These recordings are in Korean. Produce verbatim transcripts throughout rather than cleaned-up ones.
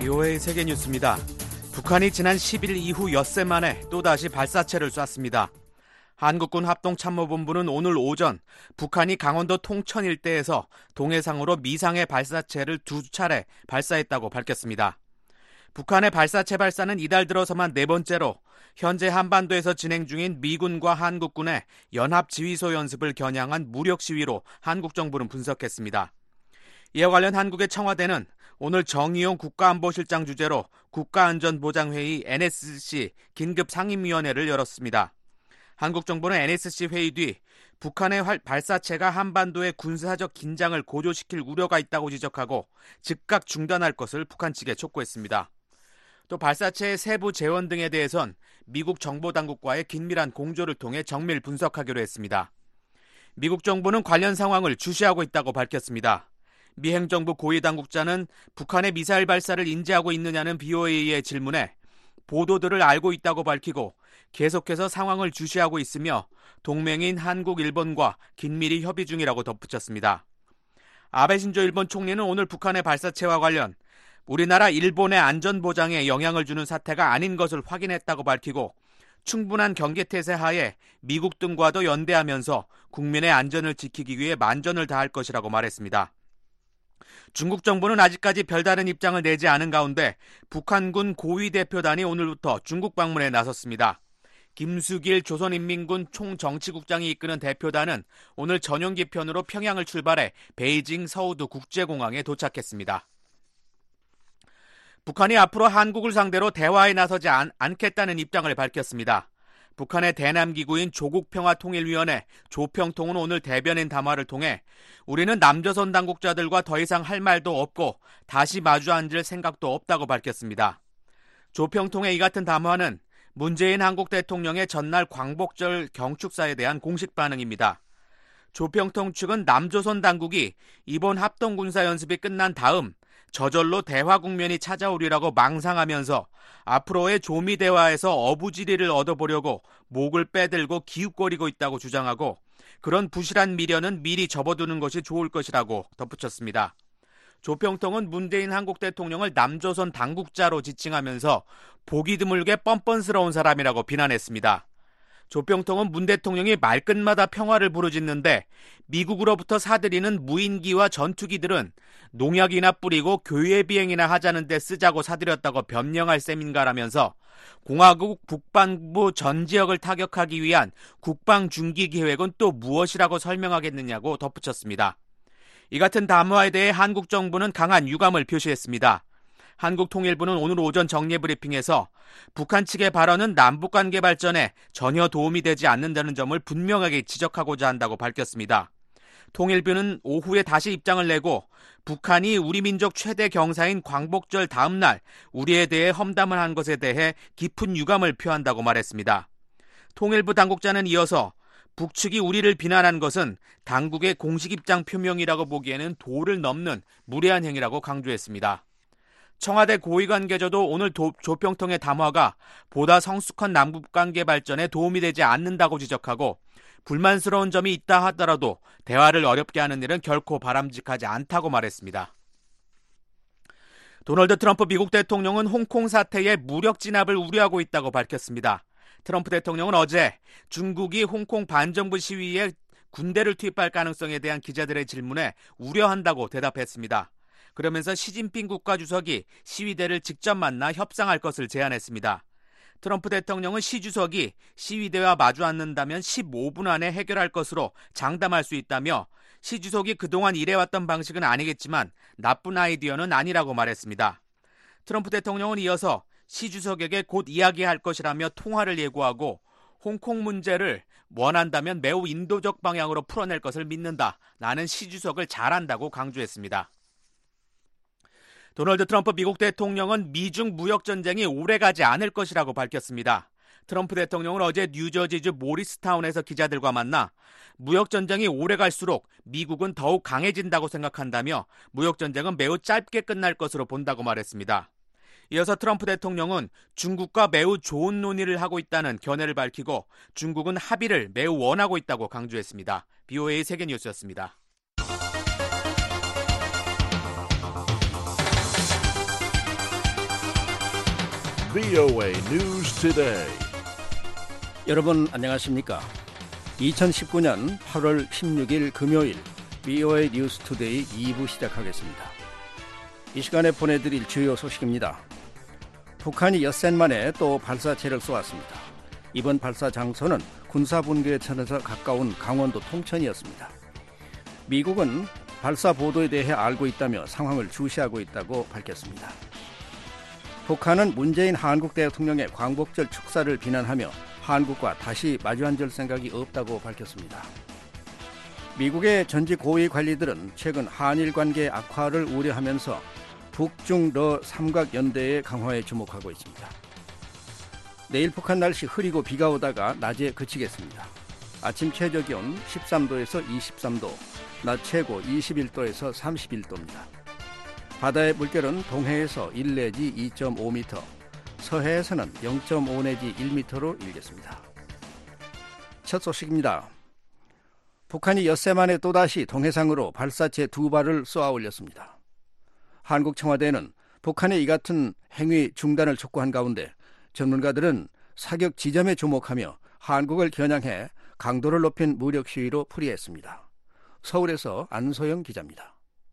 비오에이 세계뉴스입니다. 북한이 지난 십 일 이후 엿새 만에 또다시 발사체를 쐈습니다. 한국군 합동참모본부는 오늘 오전 북한이 강원도 통천 일대에서 동해상으로 미상의 발사체를 두 차례 발사했다고 밝혔습니다. 북한의 발사체 발사는 이달 들어서만 네 번째로 현재 한반도에서 진행 중인 미군과 한국군의 연합지휘소 연습을 겨냥한 무력 시위로 한국 정부는 분석했습니다. 이와 관련 한국의 청와대는 오늘 정의용 국가안보실장 주재로 국가안전보장회의 엔에스씨 긴급상임위원회를 열었습니다. 한국 정부는 엔에스씨 회의 뒤 북한의 발사체가 한반도의 군사적 긴장을 고조시킬 우려가 있다고 지적하고 즉각 중단할 것을 북한 측에 촉구했습니다. 또 발사체의 세부 재원 등에 대해선 미국 정보당국과의 긴밀한 공조를 통해 정밀 분석하기로 했습니다. 미국 정부는 관련 상황을 주시하고 있다고 밝혔습니다. 미 행정부 고위당국자는 북한의 미사일 발사를 인지하고 있느냐는 비오에이의 질문에 보도들을 알고 있다고 밝히고 계속해서 상황을 주시하고 있으며 동맹인 한국, 일본과 긴밀히 협의 중이라고 덧붙였습니다. 아베 신조 일본 총리는 오늘 북한의 발사체와 관련 우리나라 일본의 안전보장에 영향을 주는 사태가 아닌 것을 확인했다고 밝히고 충분한 경계태세 하에 미국 등과도 연대하면서 국민의 안전을 지키기 위해 만전을 다할 것이라고 말했습니다. 중국 정부는 아직까지 별다른 입장을 내지 않은 가운데 북한군 고위 대표단이 오늘부터 중국 방문에 나섰습니다. 김수길 조선인민군 총정치국장이 이끄는 대표단은 오늘 전용기 편으로 평양을 출발해 베이징 서우두 국제공항에 도착했습니다. 북한이 앞으로 한국을 상대로 대화에 나서지 않, 않겠다는 입장을 밝혔습니다. 북한의 대남기구인 조국평화통일위원회 조평통은 오늘 대변인 담화를 통해 우리는 남조선 당국자들과 더 이상 할 말도 없고 다시 마주 앉을 생각도 없다고 밝혔습니다. 조평통의 이 같은 담화는 문재인 한국 대통령의 전날 광복절 경축사에 대한 공식 반응입니다. 조평통 측은 남조선 당국이 이번 합동군사연습이 끝난 다음 저절로 대화 국면이 찾아오리라고 망상하면서 앞으로의 조미 대화에서 어부지리를 얻어보려고 목을 빼들고 기웃거리고 있다고 주장하고 그런 부실한 미련은 미리 접어두는 것이 좋을 것이라고 덧붙였습니다. 조평통은 문재인 한국 대통령을 남조선 당국자로 지칭하면서 보기 드물게 뻔뻔스러운 사람이라고 비난했습니다. 조평통은 문 대통령이 말끝마다 평화를 부르짖는데 미국으로부터 사들이는 무인기와 전투기들은 농약이나 뿌리고 교회 비행이나 하자는 데 쓰자고 사들였다고 변명할 셈인가라면서 공화국 국방부 전 지역을 타격하기 위한 국방중기 계획은 또 무엇이라고 설명하겠느냐고 덧붙였습니다. 이 같은 담화에 대해 한국 정부는 강한 유감을 표시했습니다. 한국통일부는 오늘 오전 정례브리핑에서 북한 측의 발언은 남북관계 발전에 전혀 도움이 되지 않는다는 점을 분명하게 지적하고자 한다고 밝혔습니다. 통일부는 오후에 다시 입장을 내고 북한이 우리 민족 최대 경사인 광복절 다음 날 우리에 대해 험담을 한 것에 대해 깊은 유감을 표한다고 말했습니다. 통일부 당국자는 이어서 북측이 우리를 비난한 것은 당국의 공식 입장 표명이라고 보기에는 도를 넘는 무례한 행위라고 강조했습니다. 청와대 고위관계자도 오늘 도, 조평통의 담화가 보다 성숙한 남북관계 발전에 도움이 되지 않는다고 지적하고 불만스러운 점이 있다 하더라도 대화를 어렵게 하는 일은 결코 바람직하지 않다고 말했습니다. 도널드 트럼프 미국 대통령은 홍콩 사태의 무력 진압을 우려하고 있다고 밝혔습니다. 트럼프 대통령은 어제 중국이 홍콩 반정부 시위에 군대를 투입할 가능성에 대한 기자들의 질문에 우려한다고 대답했습니다. 그러면서 시진핑 국가주석이 시위대를 직접 만나 협상할 것을 제안했습니다. 트럼프 대통령은 시 주석이 시위대와 마주 앉는다면 십오 분 안에 해결할 것으로 장담할 수 있다며 시 주석이 그동안 일해왔던 방식은 아니겠지만 나쁜 아이디어는 아니라고 말했습니다. 트럼프 대통령은 이어서 시 주석에게 곧 이야기할 것이라며 통화를 예고하고 홍콩 문제를 원한다면 매우 인도적 방향으로 풀어낼 것을 믿는다. 나는 시 주석을 잘한다고 강조했습니다. 도널드 트럼프 미국 대통령은 미중 무역전쟁이 오래가지 않을 것이라고 밝혔습니다. 트럼프 대통령은 어제 뉴저지주 모리스타운에서 기자들과 만나 무역전쟁이 오래갈수록 미국은 더욱 강해진다고 생각한다며 무역전쟁은 매우 짧게 끝날 것으로 본다고 말했습니다. 이어서 트럼프 대통령은 중국과 매우 좋은 논의를 하고 있다는 견해를 밝히고 중국은 합의를 매우 원하고 있다고 강조했습니다. 비오에이 세계뉴스였습니다. 브이오에이 News Today. 여러분 안녕하십니까? 이천십구 년 팔월 십육일 금요일 브이오에이 뉴스 투데이 이 부 시작하겠습니다. 이 시간에 보내드릴 주요 소식입니다. 북한이 엿새 만에 또 발사체를 쏘았습니다. 이번 발사 장소는 군사분계선에서 가까운 강원도 통천이었습니다. 미국은 발사 보도에 대해 알고 있다며 상황을 주시하고 있다고 밝혔습니다. 북한은 문재인 한국 대통령의 광복절 축사를 비난하며 한국과 다시 마주 앉을 생각이 없다고 밝혔습니다. 미국의 전직 고위 관리들은 최근 한일 관계 악화를 우려하면서 북중러 삼각연대의 강화에 주목하고 있습니다. 내일 북한 날씨 흐리고 비가 오다가 낮에 그치겠습니다. 아침 최저기온 십삼 도에서 이십삼 도, 낮 최고 이십일 도에서 삼십일 도입니다. 바다의 물결은 동해에서 일 내지 이 점 오 미터, 서해에서는 영 점 오 내지 일 미터로 일겠습니다. 첫 소식입니다. 북한이 엿새 만에 또다시 동해상으로 발사체 두 발을 쏘아 올렸습니다. 한국 청와대는 북한의 이 같은 행위 중단을 촉구한 가운데 전문가들은 사격 지점에 주목하며 한국을 겨냥해 강도를 높인 무력 시위로 풀이했습니다. 서울에서 안소영 기자입니다.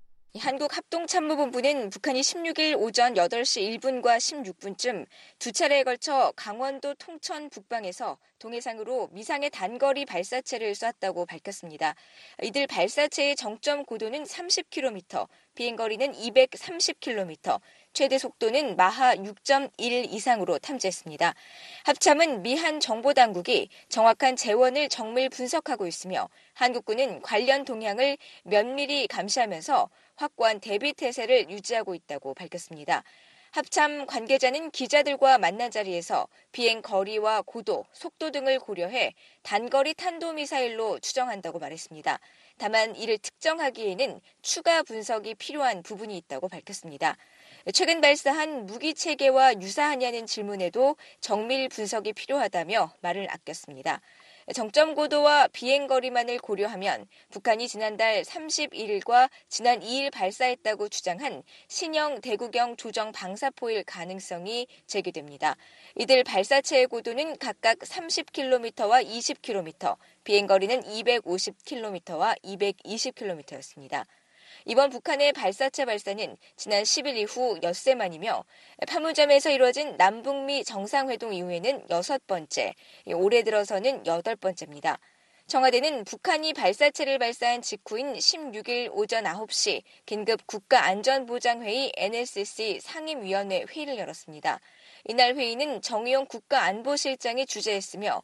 한국합동참모본부는 북한이 십육일 오전 여덟 시 일 분과 십육 분쯤 두 차례에 걸쳐 강원도 통천 북방에서 동해상으로 미상의 단거리 발사체를 쐈다고 밝혔습니다. 이들 발사체의 정점 고도는 삼십 킬로미터, 비행거리는 이백삼십 킬로미터, 최대 속도는 마하 육 점 일 이상으로 탐지했습니다. 합참은 미한 정보당국이 정확한 재원을 정밀 분석하고 있으며 한국군은 관련 동향을 면밀히 감시하면서 확고한 대비 태세를 유지하고 있다고 밝혔습니다. 합참 관계자는 기자들과 만난 자리에서 비행 거리와 고도, 속도 등을 고려해 단거리 탄도미사일로 추정한다고 말했습니다. 다만 이를 특정하기에는 추가 분석이 필요한 부분이 있다고 밝혔습니다. 최근 발사한 무기 체계와 유사하냐는 질문에도 정밀 분석이 필요하다며 말을 아꼈습니다. 정점 고도와 비행거리만을 고려하면 북한이 지난달 삼십일일과 지난 이일 발사했다고 주장한 신형 대구경 조정 방사포일 가능성이 제기됩니다. 이들 발사체의 고도는 각각 삼십 킬로미터와 이십 킬로미터, 비행거리는 이백오십 킬로미터와 이백이십 킬로미터였습니다. 이번 북한의 발사체 발사는 지난 십일 이후 엿새 만이며 판문점에서 이루어진 남북미 정상회동 이후에는 여섯 번째, 올해 들어서는 여덟 번째입니다. 청와대는 북한이 발사체를 발사한 직후인 십육일 오전 아홉 시 긴급 국가안전보장회의 엔에스씨 상임위원회 회의를 열었습니다. 이날 회의는 정의용 국가안보실장이 주재했으며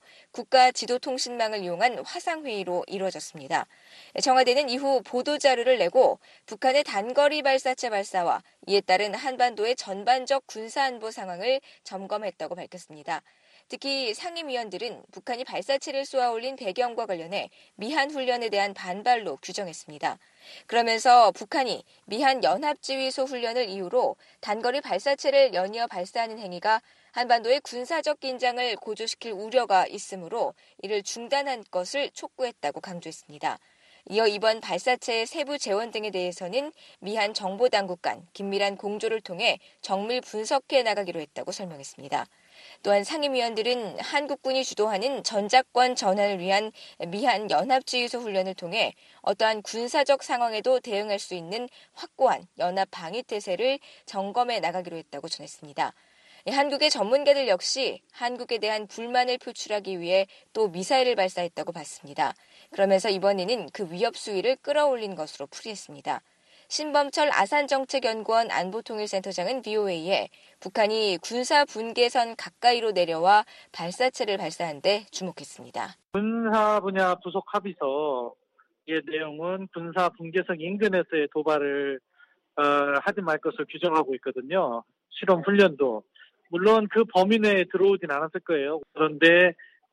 국가지도통신망을 이용한 화상회의로 이루어졌습니다. 청와대는 이후 보도자료를 내고 북한의 단거리 발사체 발사와 이에 따른 한반도의 전반적 군사안보 상황을 점검했다고 밝혔습니다. 특히 상임위원들은 북한이 발사체를 쏘아올린 배경과 관련해 미한 훈련에 대한 반발로 규정했습니다. 그러면서 북한이 미한 연합지휘소 훈련을 이유로 단거리 발사체를 연이어 발사하는 행위가 한반도의 군사적 긴장을 고조시킬 우려가 있으므로 이를 중단한 것을 촉구했다고 강조했습니다. 이어 이번 발사체의 세부 재원 등에 대해서는 미한 정보당국 간 긴밀한 공조를 통해 정밀 분석해 나가기로 했다고 설명했습니다. 또한 상임위원들은 한국군이 주도하는 전작권 전환을 위한 미한 연합지휘소 훈련을 통해 어떠한 군사적 상황에도 대응할 수 있는 확고한 연합 방위 태세를 점검해 나가기로 했다고 전했습니다. 한국의 전문가들 역시 한국에 대한 불만을 표출하기 위해 또 미사일을 발사했다고 봤습니다. 그러면서 이번에는 그 위협 수위를 끌어올린 것으로 풀이했습니다. 신범철 아산정책연구원 안보통일센터장은 브이오에이에 북한이 군사분계선 가까이로 내려와 발사체를 발사한 데 주목했습니다. 군사 분야 부속 합의서의 내용은 군사분계선 인근에서의 도발을 어, 하지 말 것을 규정하고 있거든요. 실험 훈련도. 물론 그 범위 내에 들어오진 않았을 거예요. 그런데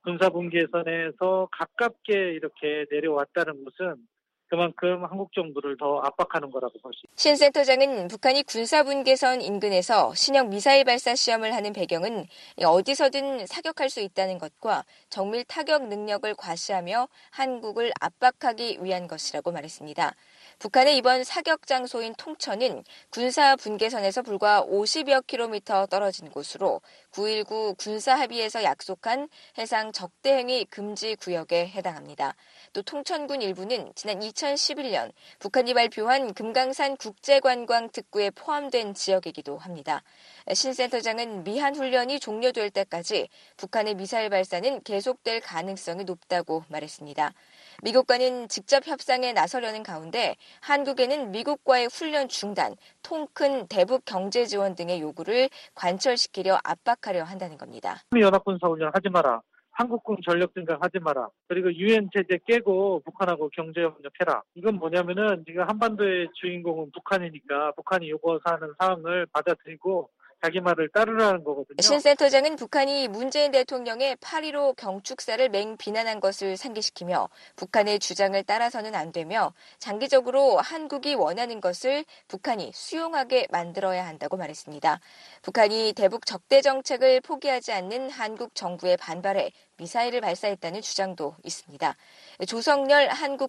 군사분계선에서 가깝게 이렇게 내려왔다는 것은 그만큼 한국 정부를 더 압박하는 거라고 볼 수 있습니다. 신 센터장은 북한이 군사분계선 인근에서 신형 미사일 발사 시험을 하는 배경은 어디서든 사격할 수 있다는 것과 정밀 타격 능력을 과시하며 한국을 압박하기 위한 것이라고 말했습니다. 북한의 이번 사격 장소인 통천은 군사 분계선에서 불과 오십여 킬로미터 떨어진 곳으로 구일구 군사합의에서 약속한 해상 적대행위 금지 구역에 해당합니다. 또 통천군 일부는 지난 이천십일 년 북한이 발표한 금강산 국제관광 특구에 포함된 지역이기도 합니다. 신 센터장은 미한 훈련이 종료될 때까지 북한의 미사일 발사는 계속될 가능성이 높다고 말했습니다. 미국과는 직접 협상에 나서려는 가운데 한국에는 미국과의 훈련 중단, 통 큰 대북 경제 지원 등의 요구를 관철시키려 압박하려 한다는 겁니다. 연합군사훈련 하지 마라. 한국군 전력 증강하지 마라. 그리고 유엔 제재 깨고 북한하고 경제협력해라. 이건 뭐냐면은 지금 한반도의 주인공은 북한이니까 북한이 요구하는 사항을 받아들이고 자기 말을 따르라는 거거든요. 신 센터장은 북한이 문재인 대통령의 팔일오 경축사를 맹비난한 것을 상기시키며 북한의 주장을 따라서는 안 되며 장기적으로 한국이 원하는 것을 북한이 수용하게 만들어야 한다고 말했습니다. 북한이 대북 적대 정책을 포기하지 않는 한국 정부의 반발에 미사일을 발사했다는 주장도 있습니다. 조성렬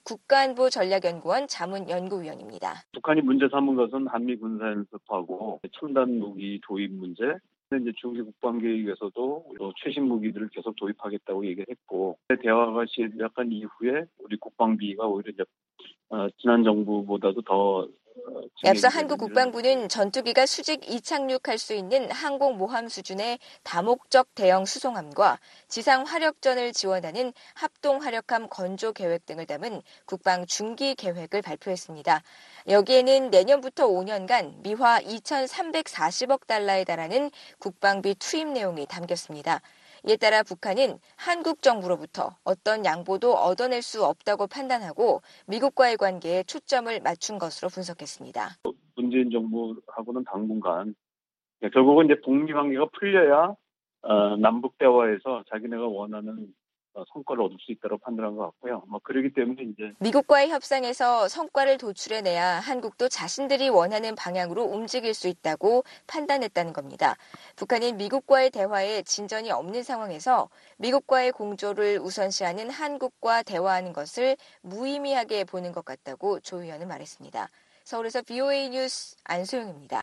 한국국가안보전략연구원 자문연구위원입니다. 북한이 문제 삼은 것은 한미 군사연습하고 첨단 무기 도입 문제, 이제 중기 국방계획에서도 또 최신 무기들을 계속 도입하겠다고 얘기를 했고, 대화가 시작한 이후에 우리 국방비가 오히려 이제 어, 지난 정부보다도 더 앞서 한국 국방부는 전투기가 수직 이착륙할 수 있는 항공모함 수준의 다목적 대형 수송함과 지상 화력전을 지원하는 합동화력함 건조 계획 등을 담은 국방 중기 계획을 발표했습니다. 여기에는 내년부터 오 년간 미화 이천삼백사십억 달러에 달하는 국방비 투입 내용이 담겼습니다. 이에 따라 북한은 한국 정부로부터 어떤 양보도 얻어낼 수 없다고 판단하고 미국과의 관계에 초점을 맞춘 것으로 분석했습니다. 문재인 정부하고는 당분간 결국은 이제 북미 관계가 풀려야 어, 남북 대화에서 자기네가 원하는 성과를 얻을 수 있다고 판단한 것 같고요. 뭐 그렇기 때문에 이제 미국과의 협상에서 성과를 도출해내야 한국도 자신들이 원하는 방향으로 움직일 수 있다고 판단했다는 겁니다. 북한은 미국과의 대화에 진전이 없는 상황에서 미국과의 공조를 우선시하는 한국과 대화하는 것을 무의미하게 보는 것 같다고 조 의원은 말했습니다. 서울에서 브이오에이 뉴스 안소영입니다.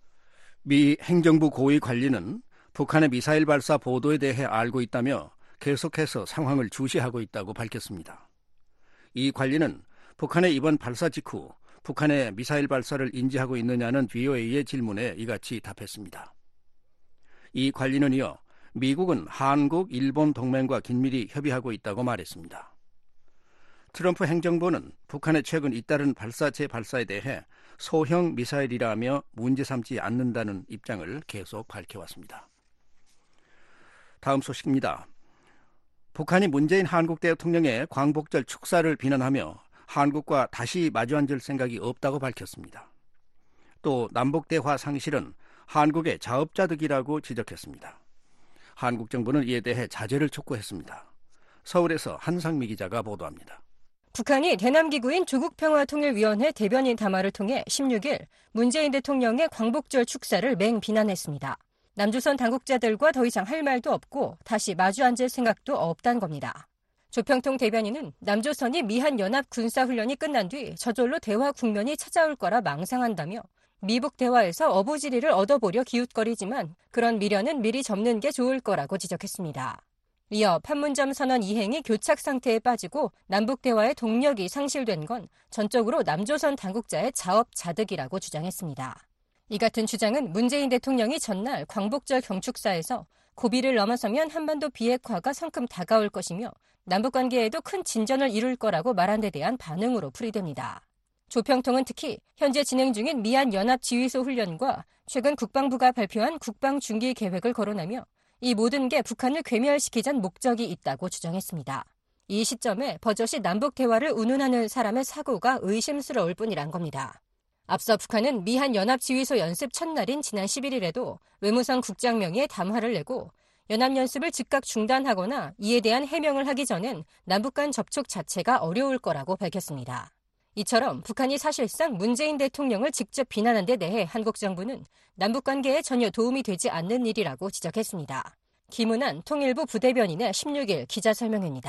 미 행정부 고위 관리는 북한의 미사일 발사 보도에 대해 알고 있다며 계속해서 상황을 주시하고 있다고 밝혔습니다. 이 관리는 북한의 이번 발사 직후 북한의 미사일 발사를 인지하고 있느냐는 브이오에이의 질문에 이같이 답했습니다. 이 관리는 이어 미국은 한국, 일본 동맹과 긴밀히 협의하고 있다고 말했습니다. 트럼프 행정부는 북한의 최근 잇따른 발사 재발사에 대해 소형 미사일이라며 문제 삼지 않는다는 입장을 계속 밝혀왔습니다. 다음 소식입니다. 북한이 문재인 한국 대통령의 광복절 축사를 비난하며 한국과 다시 마주 앉을 생각이 없다고 밝혔습니다. 또 남북대화 상실은 한국의 자업자득이라고 지적했습니다. 한국 정부는 이에 대해 자제를 촉구했습니다. 서울에서 한상미 기자가 보도합니다. 북한이 대남기구인 조국평화통일위원회 대변인 담화를 통해 십육 일 문재인 대통령의 광복절 축사를 맹비난했습니다. 남조선 당국자들과 더 이상 할 말도 없고 다시 마주 앉을 생각도 없다는 겁니다. 조평통 대변인은 남조선이 미한 연합 군사훈련이 끝난 뒤 저절로 대화 국면이 찾아올 거라 망상한다며 미북 대화에서 어부지리를 얻어보려 기웃거리지만 그런 미련은 미리 접는 게 좋을 거라고 지적했습니다. 이어 판문점 선언 이행이 교착 상태에 빠지고 남북 대화의 동력이 상실된 건 전적으로 남조선 당국자의 자업자득이라고 주장했습니다. 이 같은 주장은 문재인 대통령이 전날 광복절 경축사에서 고비를 넘어서면 한반도 비핵화가 성큼 다가올 것이며 남북관계에도 큰 진전을 이룰 거라고 말한 데 대한 반응으로 풀이됩니다. 조평통은 특히 현재 진행 중인 미한 연합지휘소 훈련과 최근 국방부가 발표한 국방중기 계획을 거론하며 이 모든 게 북한을 괴멸시키자는 목적이 있다고 주장했습니다. 이 시점에 버젓이 남북 대화를 운운하는 사람의 사고가 의심스러울 뿐이란 겁니다. 앞서 북한은 미한 연합지휘소 연습 첫날인 지난 십일 일에도 외무성 국장명의의 담화를 내고 연합연습을 즉각 중단하거나 이에 대한 해명을 하기 전엔 남북 간 접촉 자체가 어려울 거라고 밝혔습니다. 이처럼 북한이 사실상 문재인 대통령을 직접 비난한 데 대해 한국 정부는 남북관계에 전혀 도움이 되지 않는 일이라고 지적했습니다. 김은한 통일부 부대변인의 십육 일 기자 설명입니다.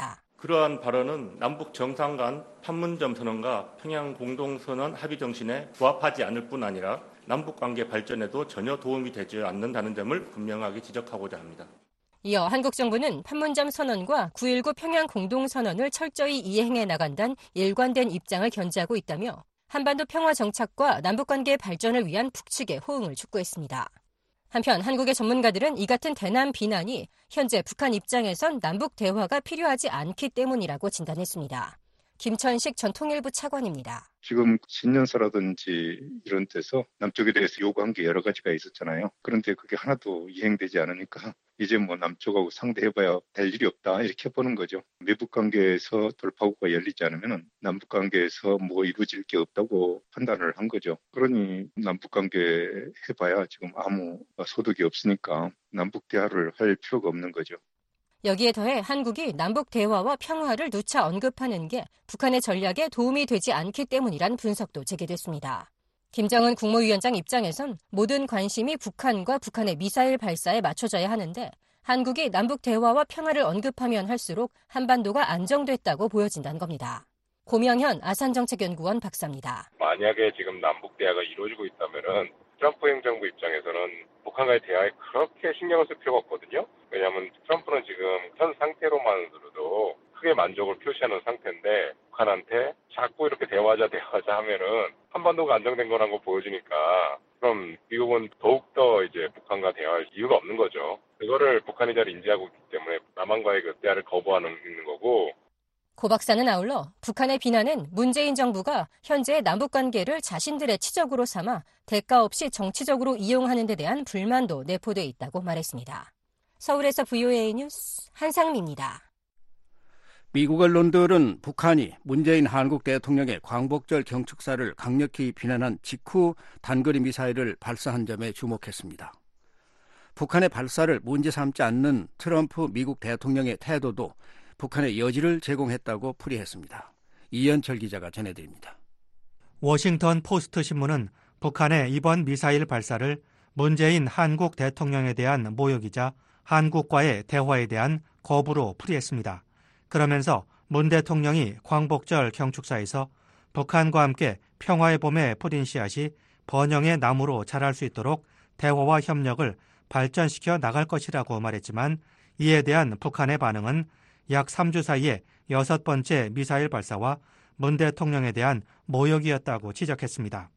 그러한 발언은 남북 정상 간 판문점 선언과 평양 공동선언 합의 정신에 부합하지 않을 뿐 아니라 남북관계 발전에도 전혀 도움이 되지 않는다는 점을 분명하게 지적하고자 합니다. 이어 한국 정부는 판문점 선언과 구일구 평양 공동선언을 철저히 이행해 나간다는 일관된 입장을 견지하고 있다며 한반도 평화 정착과 남북관계 발전을 위한 북측의 호응을 촉구했습니다. 한편 한국의 전문가들은 이 같은 대남 비난이 현재 북한 입장에선 남북 대화가 필요하지 않기 때문이라고 진단했습니다. 김천식 전 통일부 차관입니다. 지금 신년사라든지 이런 데서 남쪽에 대해서 요구한 게 여러 가지가 있었잖아요. 그런데 그게 하나도 이행되지 않으니까 이제 뭐 남쪽하고 상대해봐야 될 일이 없다 이렇게 보는 거죠. 미북 관계에서 돌파구가 열리지 않으면 남북 관계에서 뭐 이루어질 게 없다고 판단을 한 거죠. 그러니 남북 관계 해봐야 지금 아무 소득이 없으니까 남북 대화를 할 필요가 없는 거죠. 여기에 더해 한국이 남북 대화와 평화를 누차 언급하는 게 북한의 전략에 도움이 되지 않기 때문이란 분석도 제기됐습니다. 김정은 국무위원장 입장에선 모든 관심이 북한과 북한의 미사일 발사에 맞춰져야 하는데 한국이 남북 대화와 평화를 언급하면 할수록 한반도가 안정됐다고 보여진다는 겁니다. 고명현 아산정책연구원 박사입니다. 만약에 지금 남북 대화가 이루어지고 있다면은 트럼프 행정부 입장에서는 북한과의 대화에 그렇게 신경을 쓸 필요가 없거든요. 왜냐하면 트럼프는 지금 현 상태로만으로도 크게 만족을 표시하는 상태인데 북한한테 자꾸 이렇게 대화하자 대화하자 하면은 한반도가 안정된 거라는 거 보여주니까 그럼 미국은 더욱더 이제 북한과 대화할 이유가 없는 거죠. 그거를 북한이 잘 인지하고 있기 때문에 남한과의 그 대화를 거부하는 있는 거고. 고 박사는 아울러 북한의 비난은 문재인 정부가 현재의 남북관계를 자신들의 치적으로 삼아 대가 없이 정치적으로 이용하는 데 대한 불만도 내포돼 있다고 말했습니다. 서울에서 브이오에이 뉴스 한상미입니다. 미국 언론들은 북한이 문재인 한국 대통령의 광복절 경축사를 강력히 비난한 직후 단거리 미사일을 발사한 점에 주목했습니다. 북한의 발사를 문제 삼지 않는 트럼프 미국 대통령의 태도도 북한의 여지를 제공했다고 풀이했습니다. 이현철 기자가 전해드립니다. 워싱턴 포스트 신문은 북한의 이번 미사일 발사를 문재인 한국 대통령에 대한 모욕이자 한국과의 대화에 대한 거부로 풀이했습니다. 그러면서 문 대통령이 광복절 경축사에서 북한과 함께 평화의 봄에 뿌린 씨앗이 번영의 나무로 자랄 수 있도록 대화와 협력을 발전시켜 나갈 것이라고 말했지만 이에 대한 북한의 반응은 약 삼 주 사이에 여섯 번째 미사일 발사와 문 대통령에 대한 모욕이었다고 지적했습니다.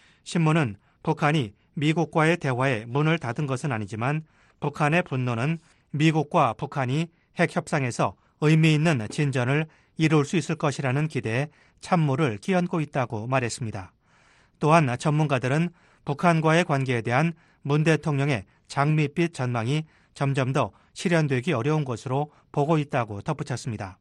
신문은 북한이 미국과의 대화에 문을 닫은 것은 아니지만 북한의 분노는 미국과 북한이 핵 협상에서 의미 있는 진전을 이룰 수 있을 것이라는 기대에 찬물을 끼얹고 있다고 말했습니다. 또한 전문가들은 북한과의 관계에 대한 문 대통령의 장밋빛 전망이 점점 더 실현되기 어려운 것으로 보고 있다고 덧붙였습니다.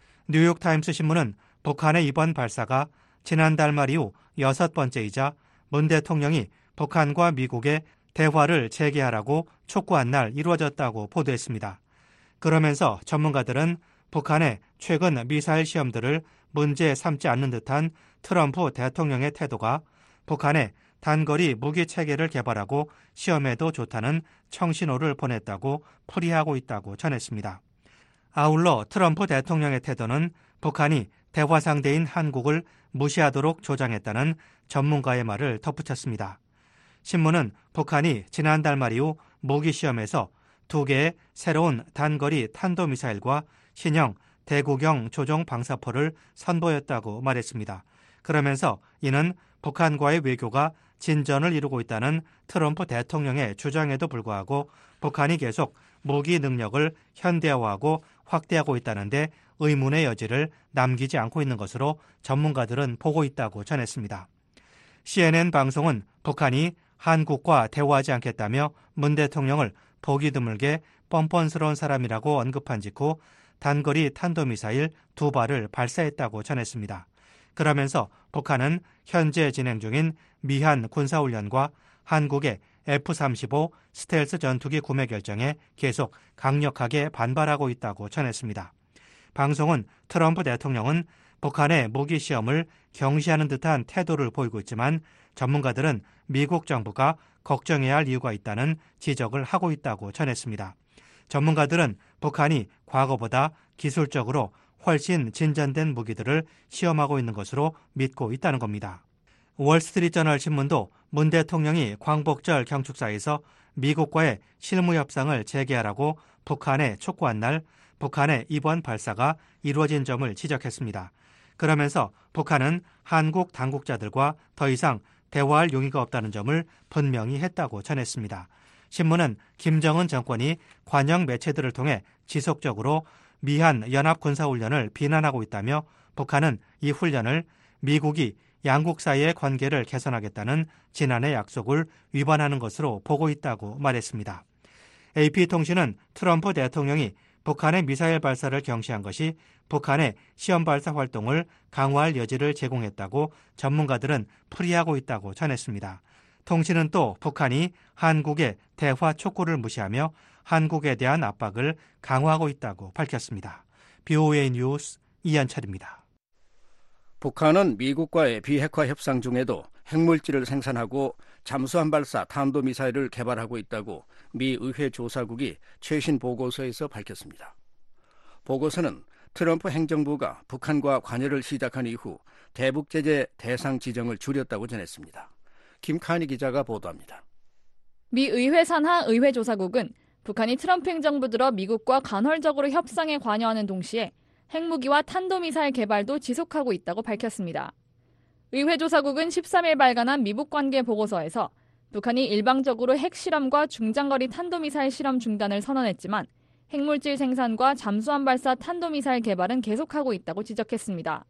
뉴욕타임스 신문은 북한의 이번 발사가 지난달 말 이후 여섯 번째이자 문 대통령이 북한과 미국의 대화를 재개하라고 촉구한 날 이루어졌다고 보도했습니다. 그러면서 전문가들은 북한의 최근 미사일 시험들을 문제 삼지 않는 듯한 트럼프 대통령의 태도가 북한의 단거리 무기 체계를 개발하고 시험에도 좋다는 청신호를 보냈다고 풀이하고 있다고 전했습니다. 아울러 트럼프 대통령의 태도는 북한이 대화 상대인 한국을 무시하도록 조장했다는 전문가의 말을 덧붙였습니다. 신문은 북한이 지난달 말 이후 무기 시험에서 두 개의 새로운 단거리 탄도미사일과 신형 대구경 조종 방사포를 선보였다고 말했습니다. 그러면서 이는 북한과의 외교가 진전을 이루고 있다는 트럼프 대통령의 주장에도 불구하고 북한이 계속 무기 능력을 현대화하고 확대하고 있다는데 의문의 여지를 남기지 않고 있는 것으로 전문가들은 보고 있다고 전했습니다. 씨엔엔 방송은 북한이 한국과 대화하지 않겠다며 문 대통령을 보기 드물게 뻔뻔스러운 사람이라고 언급한 직후 단거리 탄도미사일 두 발을 발사했다고 전했습니다. 그러면서 북한은 현재 진행 중인 미한 군사훈련과 한국의 에프 삼십오 스텔스 전투기 구매 결정에 계속 강력하게 반발하고 있다고 전했습니다. 방송은 트럼프 대통령은 북한의 무기 시험을 경시하는 듯한 태도를 보이고 있지만 전문가들은 미국 정부가 걱정해야 할 이유가 있다는 지적을 하고 있다고 전했습니다. 전문가들은 북한이 과거보다 기술적으로 훨씬 진전된 무기들을 시험하고 있는 것으로 믿고 있다는 겁니다. 월스트리트저널 신문도 문 대통령이 광복절 경축사에서 미국과의 실무 협상을 재개하라고 북한에 촉구한 날 북한의 이번 발사가 이루어진 점을 지적했습니다. 그러면서 북한은 한국 당국자들과 더 이상 대화할 용의가 없다는 점을 분명히 했다고 전했습니다. 신문은 김정은 정권이 관영 매체들을 통해 지속적으로 미한 연합군사훈련을 비난하고 있다며 북한은 이 훈련을 미국이 양국 사이의 관계를 개선하겠다는 지난해 약속을 위반하는 것으로 보고 있다고 말했습니다. 에이피통신은 트럼프 대통령이 북한의 미사일 발사를 경시한 것이 북한의 시험 발사 활동을 강화할 여지를 제공했다고 전문가들은 풀이하고 있다고 전했습니다. 통신은 또 북한이 한국의 대화 촉구를 무시하며 한국에 대한 압박을 강화하고 있다고 밝혔습니다. 비오에이 뉴스 이현철입니다. 북한은 미국과의 비핵화 협상 중에도 핵물질을 생산하고 잠수함 발사 탄도미사일을 개발하고 있다고 미 의회 조사국이 최신 보고서에서 밝혔습니다. 보고서는 트럼프 행정부가 북한과 관여를 시작한 이후 대북 제재 대상 지정을 줄였다고 전했습니다. 김칸희 기자가 보도합니다. 미 의회 산하 의회 조사국은 북한이 트럼프 행정부 들어 미국과 간헐적으로 협상에 관여하는 동시에 핵무기와 탄도미사일 개발도 지속하고 있다고 밝혔습니다. 의회 조사국은 십삼 일 발간한 미북 관계 보고서에서 북한이 일방적으로 핵실험과 중장거리 탄도미사일 실험 중단을 선언했지만 핵물질 생산과 잠수함 발사 탄도미사일 개발은 계속하고 있다고 지적했습니다.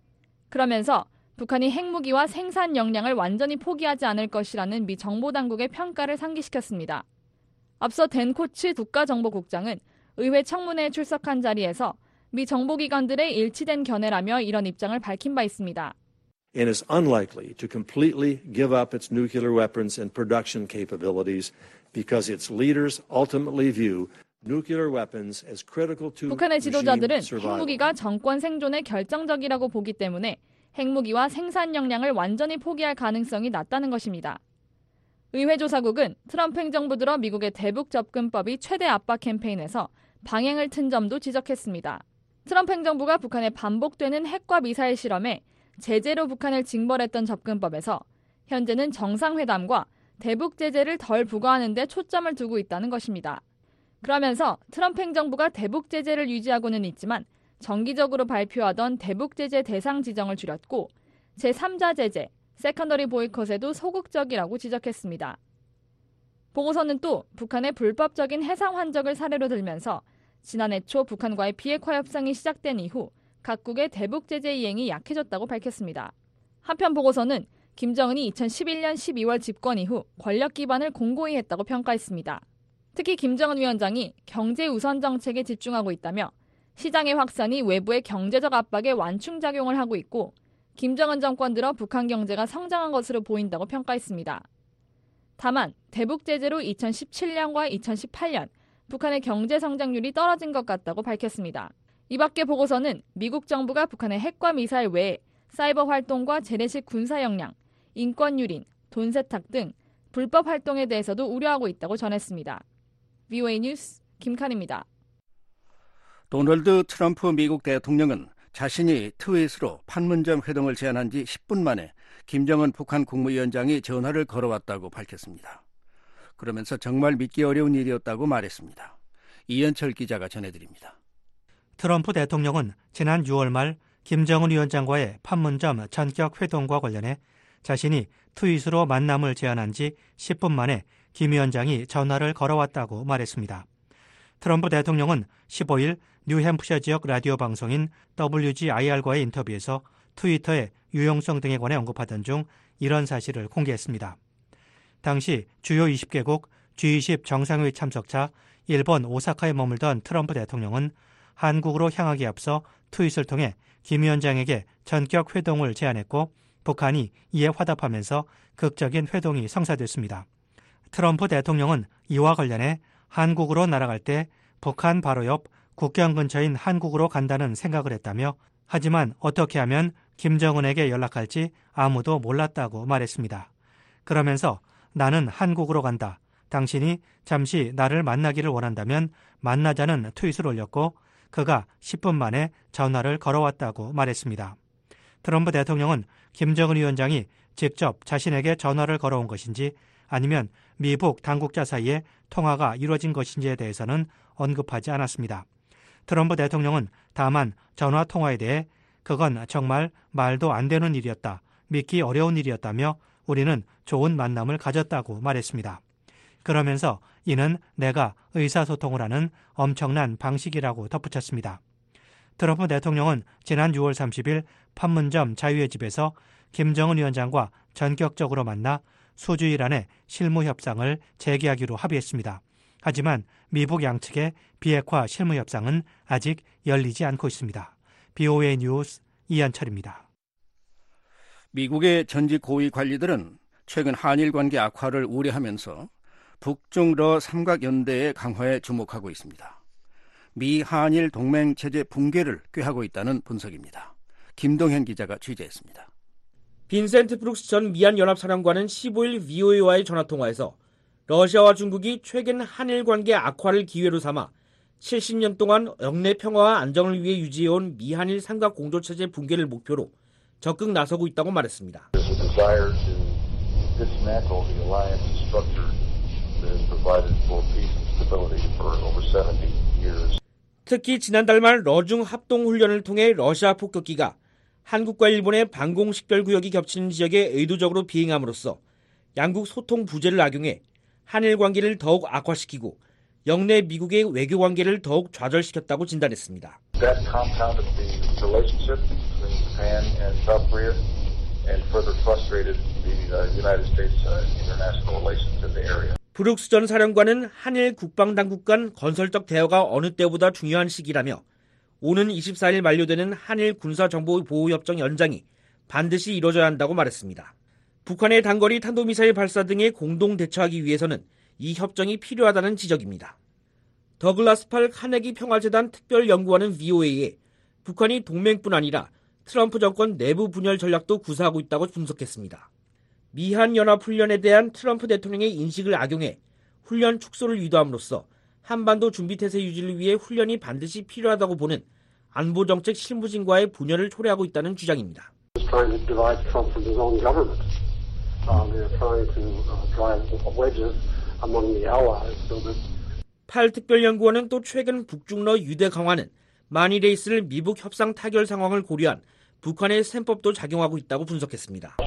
그러면서 북한이 핵무기와 생산 역량을 완전히 포기하지 않을 것이라는 미 정보당국의 평가를 상기시켰습니다. 앞서 댄 코츠 국가정보국장은 의회 청문회에 출석한 자리에서 미 정보기관들의 일치된 견해라며 이런 입장을 밝힌 바 있습니다. And is unlikely to completely give up its nuclear weapons and production capabilities because its leaders ultimately view nuclear weapons as critical to 북한의 지도자들은 survival. 핵무기가 정권 생존에 결정적이라고 보기 때문에 핵무기와 생산 역량을 완전히 포기할 가능성이 낮다는 것입니다. 의회 조사국은 트럼프 행정부 들어 미국의 대북 접근법이 최대 압박 캠페인에서 방향을 튼 점도 지적했습니다. 트럼프 행정부가 북한의 반복되는 핵과 미사일 실험에 제재로 북한을 징벌했던 접근법에서 현재는 정상회담과 대북 제재를 덜 부과하는 데 초점을 두고 있다는 것입니다. 그러면서 트럼프 행정부가 대북 제재를 유지하고는 있지만 정기적으로 발표하던 대북 제재 대상 지정을 줄였고 제삼자 제재, 세컨더리 보이콧에도 소극적이라고 지적했습니다. 보고서는 또 북한의 불법적인 해상 환적을 사례로 들면서 지난해 초 북한과의 비핵화 협상이 시작된 이후 각국의 대북 제재 이행이 약해졌다고 밝혔습니다. 한편 보고서는 김정은이 이천십일 년 십이월 집권 이후 권력 기반을 공고히 했다고 평가했습니다. 특히 김정은 위원장이 경제 우선 정책에 집중하고 있다며 시장의 확산이 외부의 경제적 압박에 완충작용을 하고 있고 김정은 정권 들어 북한 경제가 성장한 것으로 보인다고 평가했습니다. 다만 대북 제재로 이천십칠 년과 이천십팔 년 북한의 경제 성장률이 떨어진 것 같다고 밝혔습니다. 이 밖에 보고서는 미국 정부가 북한의 핵과 미사일 외에 사이버 활동과 재래식 군사 역량, 인권 유린, 돈 세탁 등 불법 활동에 대해서도 우려하고 있다고 전했습니다. 비오에이 뉴스 김칸입니다. 도널드 트럼프 미국 대통령은 자신이 트윗으로 판문점 회동을 제안한 지 십 분 만에 김정은 북한 국무위원장이 전화를 걸어왔다고 밝혔습니다. 그러면서 정말 믿기 어려운 일이었다고 말했습니다. 이현철 기자가 전해드립니다. 트럼프 대통령은 지난 유월 말 김정은 위원장과의 판문점 전격 회동과 관련해 자신이 트윗으로 만남을 제안한 지 십 분 만에 김 위원장이 전화를 걸어왔다고 말했습니다. 트럼프 대통령은 십오 일 뉴햄프셔 지역 라디오 방송인 더블유지아이알과의 인터뷰에서 트위터의 유용성 등에 관해 언급하던 중 이런 사실을 공개했습니다. 당시 주요 이십 개국 지 이십 정상회의 참석차 일본 오사카에 머물던 트럼프 대통령은 한국으로 향하기에 앞서 트윗을 통해 김 위원장에게 전격 회동을 제안했고 북한이 이에 화답하면서 극적인 회동이 성사됐습니다. 트럼프 대통령은 이와 관련해 한국으로 날아갈 때 북한 바로 옆 국경 근처인 한국으로 간다는 생각을 했다며 하지만 어떻게 하면 김정은에게 연락할지 아무도 몰랐다고 말했습니다. 그러면서 나는 한국으로 간다. 당신이 잠시 나를 만나기를 원한다면 만나자는 트윗을 올렸고 그가 십 분 만에 전화를 걸어왔다고 말했습니다. 트럼프 대통령은 김정은 위원장이 직접 자신에게 전화를 걸어온 것인지 아니면 미북 당국자 사이에 통화가 이루어진 것인지에 대해서는 언급하지 않았습니다. 트럼프 대통령은 다만 전화 통화에 대해 그건 정말 말도 안 되는 일이었다, 믿기 어려운 일이었다며 우리는 좋은 만남을 가졌다고 말했습니다. 그러면서 이는 내가 의사소통을 하는 엄청난 방식이라고 덧붙였습니다. 트럼프 대통령은 지난 유월 삼십일 판문점 자유의 집에서 김정은 위원장과 전격적으로 만나 수주일 안에 실무 협상을 재개하기로 합의했습니다. 하지만 미북 양측의 비핵화 실무 협상은 아직 열리지 않고 있습니다. 비오에이 뉴스 이한철입니다. 미국의 전직 고위 관리들은 최근 한일 관계 악화를 우려하면서 북중러 삼각연대의 강화에 주목하고 있습니다. 미 한일 동맹체제 붕괴를 꾀하고 있다는 분석입니다. 김동현 기자가 취재했습니다. 빈센트 브룩스 전 미한연합사령관은 십오일 브이오에이와의 전화통화에서 러시아와 중국이 최근 한일 관계 악화를 기회로 삼아 칠십 년 동안 영내 평화와 안정을 위해 유지해온 미한일 삼각공조체제 붕괴를 목표로 적극 나서고 있다고 말했습니다. 특히 지난달 말 러중 합동훈련을 통해 러시아 폭격기가 한국과 일본의 방공식별구역이 겹치는 지역에 의도적으로 비행함으로써 양국 소통 부재를 악용해 한일 관계를 더욱 악화시키고 영내 미국의 외교 관계를 더욱 좌절시켰다고 진단했습니다. 브룩스 전 사령관은 한일 국방당국 간 건설적 대화가 어느 때보다 중요한 시기라며 오는 이십사일 만료되는 한일 군사정보보호협정 연장이 반드시 이뤄져야 한다고 말했습니다. 북한의 단거리 탄도미사일 발사 등에 공동 대처하기 위해서는 이 협정이 필요하다는 지적입니다. 더글라스 팔 카네기 평화재단 특별연구원은 브이오에이에 북한이 동맹뿐 아니라 트럼프 정권 내부 분열 전략도 구사하고 있다고 분석했습니다. 미한연합훈련에 대한 트럼프 대통령의 인식을 악용해 훈련 축소를 유도함으로써 한반도 준비태세 유지를 위해 훈련이 반드시 필요하다고 보는 안보정책 실무진과의 분열을 초래하고 있다는 주장입니다. 팔 특별연구원은 또 최근 북중러 유대 강화는 만일에 있을 미북 협상 타결 상황을 고려한 북한의 셈법도 작용하고 있다고 분석했습니다.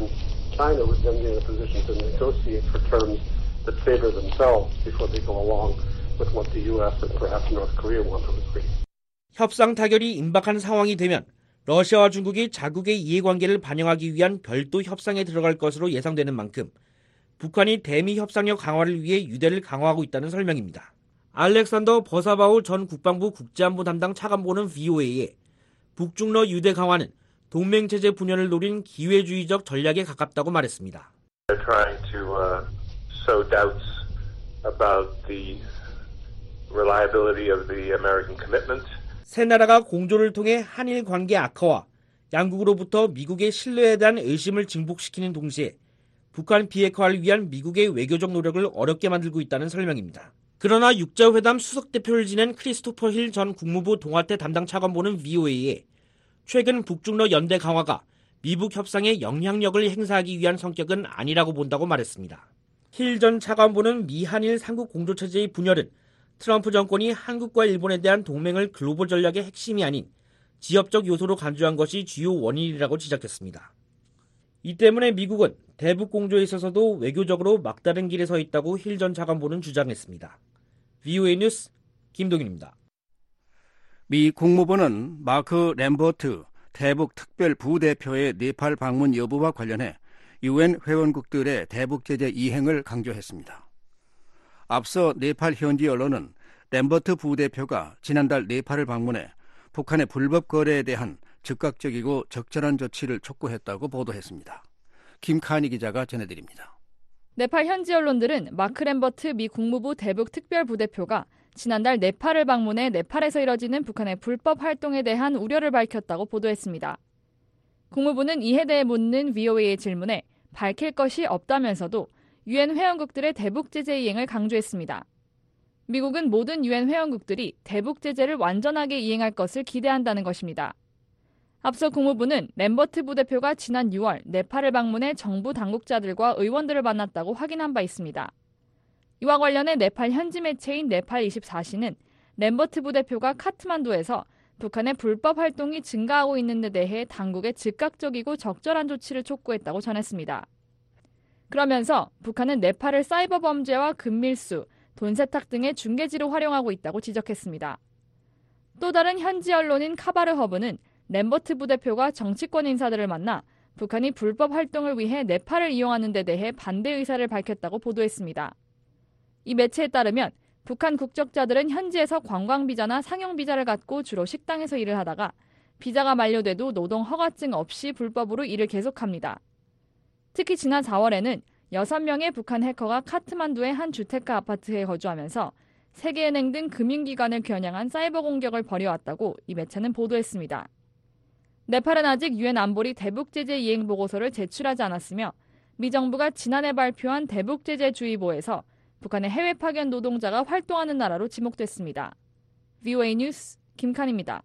협상 타결이 임박한 상황이 되면 러시아와 중국이 자국의 이해관계를 반영하기 위한 별도 협상에 들어갈 것으로 예상되는 만큼 북한이 대미 협상력 강화를 위해 유대를 강화하고 있다는 설명입니다. 알렉산더 버사바우 전 국방부 국제안보 담당 차관보는 브이오에이에 북중러 유대 강화는 동맹체제 분열을 노린 기회주의적 전략에 가깝다고 말했습니다. They're trying to uh, sow doubts about the reliability of the American commitment. 세 나라가 공조를 통해 한일 관계 악화와 양국으로부터 미국의 신뢰에 대한 의심을 증폭시키는 동시에 북한 비핵화를 위한 미국의 외교적 노력을 어렵게 만들고 있다는 설명입니다. 그러나 육자회담 수석대표를 지낸 크리스토퍼 힐 전 국무부 동아태 담당 차관보는 브이오에이에 최근 북중러 연대 강화가 미북 협상에 영향력을 행사하기 위한 성격은 아니라고 본다고 말했습니다. 힐 전 차관보는 미한일 삼국 공조체제의 분열은 트럼프 정권이 한국과 일본에 대한 동맹을 글로벌 전략의 핵심이 아닌 지역적 요소로 간주한 것이 주요 원인이라고 지적했습니다. 이 때문에 미국은 대북 공조에 있어서도 외교적으로 막다른 길에 서 있다고 힐 전 차관보는 주장했습니다. 브이오에이 뉴스 김동윤입니다. 미 국무부는 마크 램버트 대북 특별 부대표의 네팔 방문 여부와 관련해 유엔 회원국들의 대북 제재 이행을 강조했습니다. 앞서 네팔 현지 언론은 램버트 부대표가 지난달 네팔을 방문해 북한의 불법 거래에 대한 즉각적이고 적절한 조치를 촉구했다고 보도했습니다. 김카니 기자가 전해드립니다. 네팔 현지 언론들은 마크 램버트 미 국무부 대북 특별 부대표가 지난달 네팔을 방문해 네팔에서 이뤄지는 북한의 불법 활동에 대한 우려를 밝혔다고 보도했습니다. 국무부는 이에 대해 묻는 브이오에이의 질문에 밝힐 것이 없다면서도 유엔 회원국들의 대북 제재 이행을 강조했습니다. 미국은 모든 유엔 회원국들이 대북 제재를 완전하게 이행할 것을 기대한다는 것입니다. 앞서 국무부는 램버트 부대표가 지난 유월 네팔을 방문해 정부 당국자들과 의원들을 만났다고 확인한 바 있습니다. 이와 관련해 네팔 현지 매체인 네팔 이십사 시는 램버트 부대표가 카트만두에서 북한의 불법 활동이 증가하고 있는 데 대해 당국의 즉각적이고 적절한 조치를 촉구했다고 전했습니다. 그러면서 북한은 네팔을 사이버 범죄와 금밀수, 돈 세탁 등의 중개지로 활용하고 있다고 지적했습니다. 또 다른 현지 언론인 카바르 허브는 램버트 부대표가 정치권 인사들을 만나 북한이 불법 활동을 위해 네팔을 이용하는 데 대해 반대 의사를 밝혔다고 보도했습니다. 이 매체에 따르면 북한 국적자들은 현지에서 관광비자나 상용비자를 갖고 주로 식당에서 일을 하다가 비자가 만료돼도 노동 허가증 없이 불법으로 일을 계속합니다. 특히 지난 사월에는 여섯 명의 북한 해커가 카트만두의 한 주택가 아파트에 거주하면서 세계은행 등 금융기관을 겨냥한 사이버 공격을 벌여왔다고 이 매체는 보도했습니다. 네팔은 아직 유엔 안보리 대북제재 이행 보고서를 제출하지 않았으며 미 정부가 지난해 발표한 대북제재주의보에서 북한의 해외 파견 노동자가 활동하는 나라로 지목됐습니다. 브이오에이 뉴스 김칸입니다.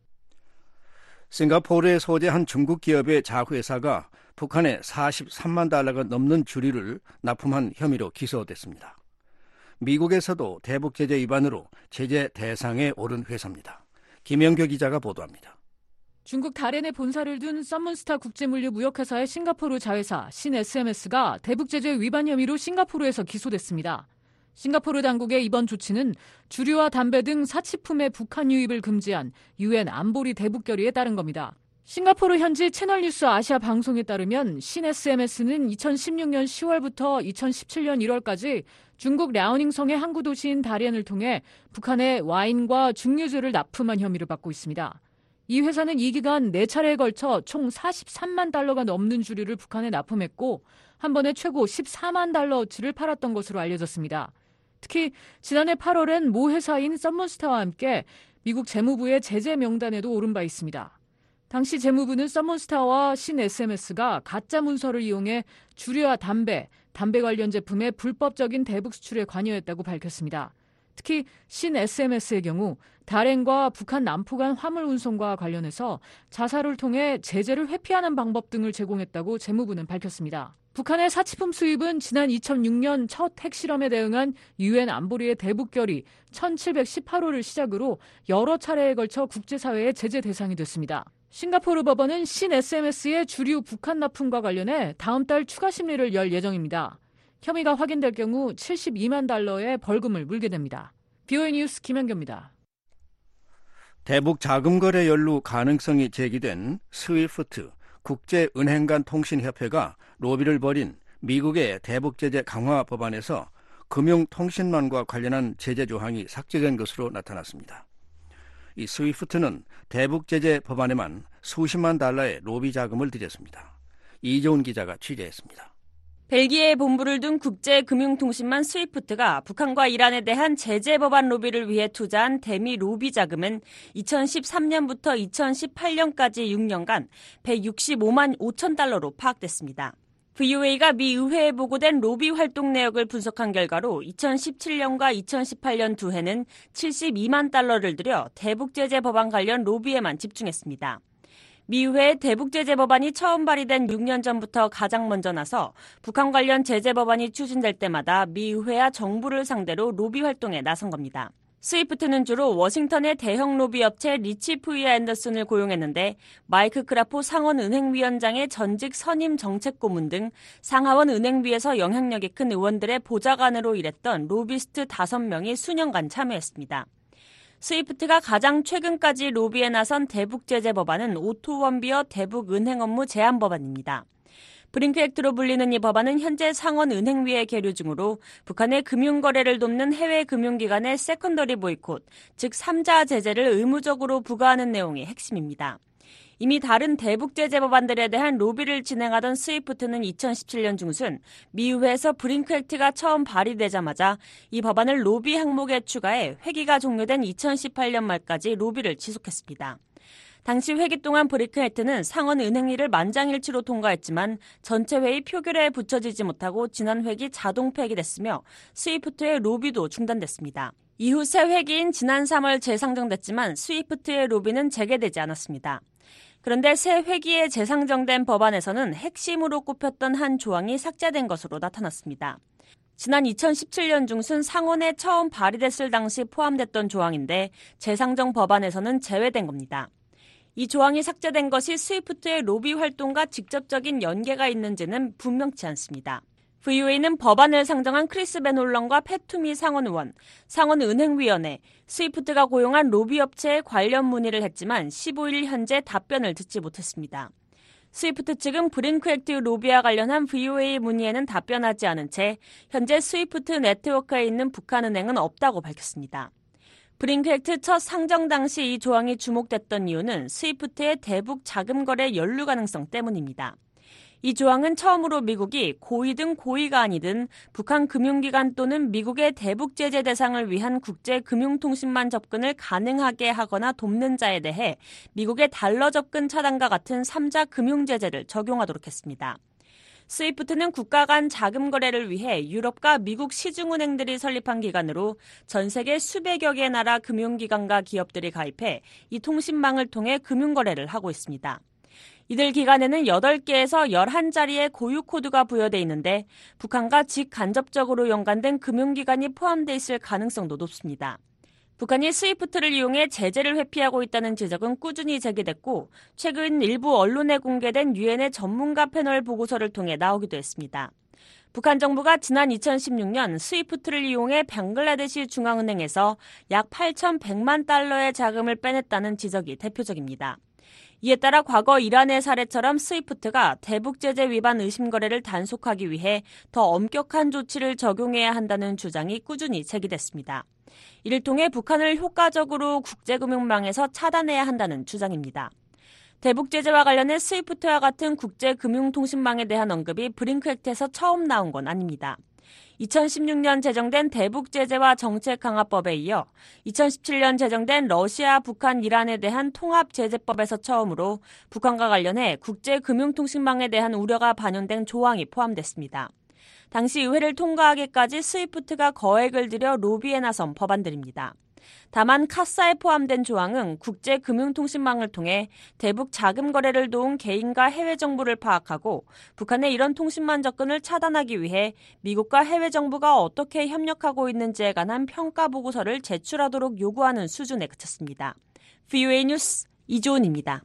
싱가포르에 소재한 중국 기업의 자회사가 북한에 사십삼만 달러가 넘는 주류를 납품한 혐의로 기소됐습니다. 미국에서도 대북 제재 위반으로 제재 대상에 오른 회사입니다. 김영교 기자가 보도합니다. 중국 다롄에 본사를 둔 썸문스타 국제물류 무역회사의 싱가포르 자회사 신에스엠에스가 대북 제재 위반 혐의로 싱가포르에서 기소됐습니다. 싱가포르 당국의 이번 조치는 주류와 담배 등 사치품의 북한 유입을 금지한 유엔 안보리 대북 결의에 따른 겁니다. 싱가포르 현지 채널뉴스 아시아 방송에 따르면 신에스엠에스는 이천십육 년 시월부터 이천십칠 년 일월까지 중국 랴오닝성의 항구 도시인 다롄을 통해 북한에 와인과 증류주를 납품한 혐의를 받고 있습니다. 이 회사는 이 기간 네 차례에 걸쳐 총 사십삼만 달러가 넘는 주류를 북한에 납품했고 한 번에 최고 십사만 달러어치를 팔았던 것으로 알려졌습니다. 특히 지난해 팔월엔 모 회사인 썸문스타와 함께 미국 재무부의 제재 명단에도 오른 바 있습니다. 당시 재무부는 썸문스타와 신에스엠에스가 가짜 문서를 이용해 주류와 담배, 담배 관련 제품의 불법적인 대북 수출에 관여했다고 밝혔습니다. 특히 신에스엠에스의 경우 다롄과 북한 남포 간 화물 운송과 관련해서 자사를 통해 제재를 회피하는 방법 등을 제공했다고 재무부는 밝혔습니다. 북한의 사치품 수입은 지난 이천육 년 첫 핵실험에 대응한 유엔 안보리의 대북 결의 천칠백십팔 호를 시작으로 여러 차례에 걸쳐 국제사회의 제재 대상이 됐습니다. 싱가포르 법원은 신에스엠에스의 주류 북한 납품과 관련해 다음 달 추가 심리를 열 예정입니다. 혐의가 확인될 경우 칠십이만 달러의 벌금을 물게 됩니다. 브이오에이 뉴스 김현교입니다. 대북 자금거래 연루 가능성이 제기된 스위프트 국제은행 간 통신협회가 로비를 벌인 미국의 대북 제재 강화 법안에서 금융통신망과 관련한 제재 조항이 삭제된 것으로 나타났습니다. 이 스위프트는 대북 제재 법안에만 수십만 달러의 로비 자금을 들였습니다. 이재훈 기자가 취재했습니다. 벨기에에 본부를 둔 국제금융통신망 스위프트가 북한과 이란에 대한 제재 법안 로비를 위해 투자한 대미 로비 자금은 이천십삼 년부터 이천십팔 년까지 육 년간 백육십오만 오천 달러로 파악됐습니다. 브이오에이가 미 의회에 보고된 로비 활동 내역을 분석한 결과로 이천십칠 년과 이천십팔 년 두 해는 칠십이만 달러를 들여 대북 제재 법안 관련 로비에만 집중했습니다. 미 의회의 대북 제재 법안이 처음 발의된 육 년 전부터 가장 먼저 나서 북한 관련 제재 법안이 추진될 때마다 미 의회와 정부를 상대로 로비 활동에 나선 겁니다. 스위프트는 주로 워싱턴의 대형 로비 업체 리치프이어 앤더슨을 고용했는데 마이크 크라포 상원 은행위원장의 전직 선임 정책고문 등 상하원 은행위에서 영향력이 큰 의원들의 보좌관으로 일했던 로비스트 다섯 명이 수년간 참여했습니다. 스위프트가 가장 최근까지 로비에 나선 대북 제재 법안은 오토 원비어 대북 은행 업무 제한 법안입니다. 브링크 액트로 불리는 이 법안은 현재 상원 은행위에 계류 중으로 북한의 금융거래를 돕는 해외 금융기관의 세컨더리 보이콧, 즉 삼자 제재를 의무적으로 부과하는 내용이 핵심입니다. 이미 다른 대북 제재 법안들에 대한 로비를 진행하던 스위프트는 이천십칠 년 중순 미 의회에서 브링크 액트가 처음 발의되자마자 이 법안을 로비 항목에 추가해 회기가 종료된 이천십팔 년 말까지 로비를 지속했습니다. 당시 회기 동안 브링크 액트는 상원 은행위를 만장일치로 통과했지만 전체 회의 표결에 붙여지지 못하고 지난 회기 자동 폐기됐으며 스위프트의 로비도 중단됐습니다. 이후 새 회기인 지난 삼월 재상정됐지만 스위프트의 로비는 재개되지 않았습니다. 그런데 새 회기에 재상정된 법안에서는 핵심으로 꼽혔던 한 조항이 삭제된 것으로 나타났습니다. 지난 이천십칠 년 중순 상원에 처음 발의됐을 당시 포함됐던 조항인데 재상정 법안에서는 제외된 겁니다. 이 조항이 삭제된 것이 스위프트의 로비 활동과 직접적인 연계가 있는지는 분명치 않습니다. 브이오에이는 법안을 상정한 크리스 베놀런과 팻 투미 상원 의원, 상원은행위원회, 스위프트가 고용한 로비 업체에 관련 문의를 했지만 십오 일 현재 답변을 듣지 못했습니다. 스위프트 측은 브링크 액트 로비와 관련한 브이오에이 문의에는 답변하지 않은 채 현재 스위프트 네트워크에 있는 북한은행은 없다고 밝혔습니다. 브링크 액트 첫 상정 당시 이 조항이 주목됐던 이유는 스위프트의 대북 자금 거래 연루 가능성 때문입니다. 이 조항은 처음으로 미국이 고의든 고의가 아니든 북한 금융기관 또는 미국의 대북 제재 대상을 위한 국제 금융통신망 접근을 가능하게 하거나 돕는 자에 대해 미국의 달러 접근 차단과 같은 삼자 금융제재를 적용하도록 했습니다. 스위프트는 국가 간 자금 거래를 위해 유럽과 미국 시중은행들이 설립한 기관으로 전 세계 수백여 개 나라 금융기관과 기업들이 가입해 이 통신망을 통해 금융거래를 하고 있습니다. 이들 기관에는 여덟 개에서 열한 자리의 고유 코드가 부여돼 있는데 북한과 직간접적으로 연관된 금융기관이 포함돼 있을 가능성도 높습니다. 북한이 스위프트를 이용해 제재를 회피하고 있다는 지적은 꾸준히 제기됐고 최근 일부 언론에 공개된 유엔의 전문가 패널 보고서를 통해 나오기도 했습니다. 북한 정부가 지난 이천십육 년 스위프트를 이용해 방글라데시 중앙은행에서 약 팔천백만 달러의 자금을 빼냈다는 지적이 대표적입니다. 이에 따라 과거 이란의 사례처럼 스위프트가 대북 제재 위반 의심 거래를 단속하기 위해 더 엄격한 조치를 적용해야 한다는 주장이 꾸준히 제기됐습니다. 이를 통해 북한을 효과적으로 국제금융망에서 차단해야 한다는 주장입니다. 대북 제재와 관련해 스위프트와 같은 국제금융통신망에 대한 언급이 브링크 액트에서 처음 나온 건 아닙니다. 이천십육 년 제정된 대북 제재와 정책 강화법에 이어 이천십칠 년 제정된 러시아, 북한, 이란에 대한 통합 제재법에서 처음으로 북한과 관련해 국제금융통신망에 대한 우려가 반영된 조항이 포함됐습니다. 당시 의회를 통과하기까지 스위프트가 거액을 들여 로비에 나선 법안들입니다. 다만 카사에 포함된 조항은 국제금융통신망을 통해 대북 자금 거래를 도운 개인과 해외 정보를 파악하고 북한의 이런 통신망 접근을 차단하기 위해 미국과 해외 정부가 어떻게 협력하고 있는지에 관한 평가 보고서를 제출하도록 요구하는 수준에 그쳤습니다. 브이오에이 뉴스 이조은입니다.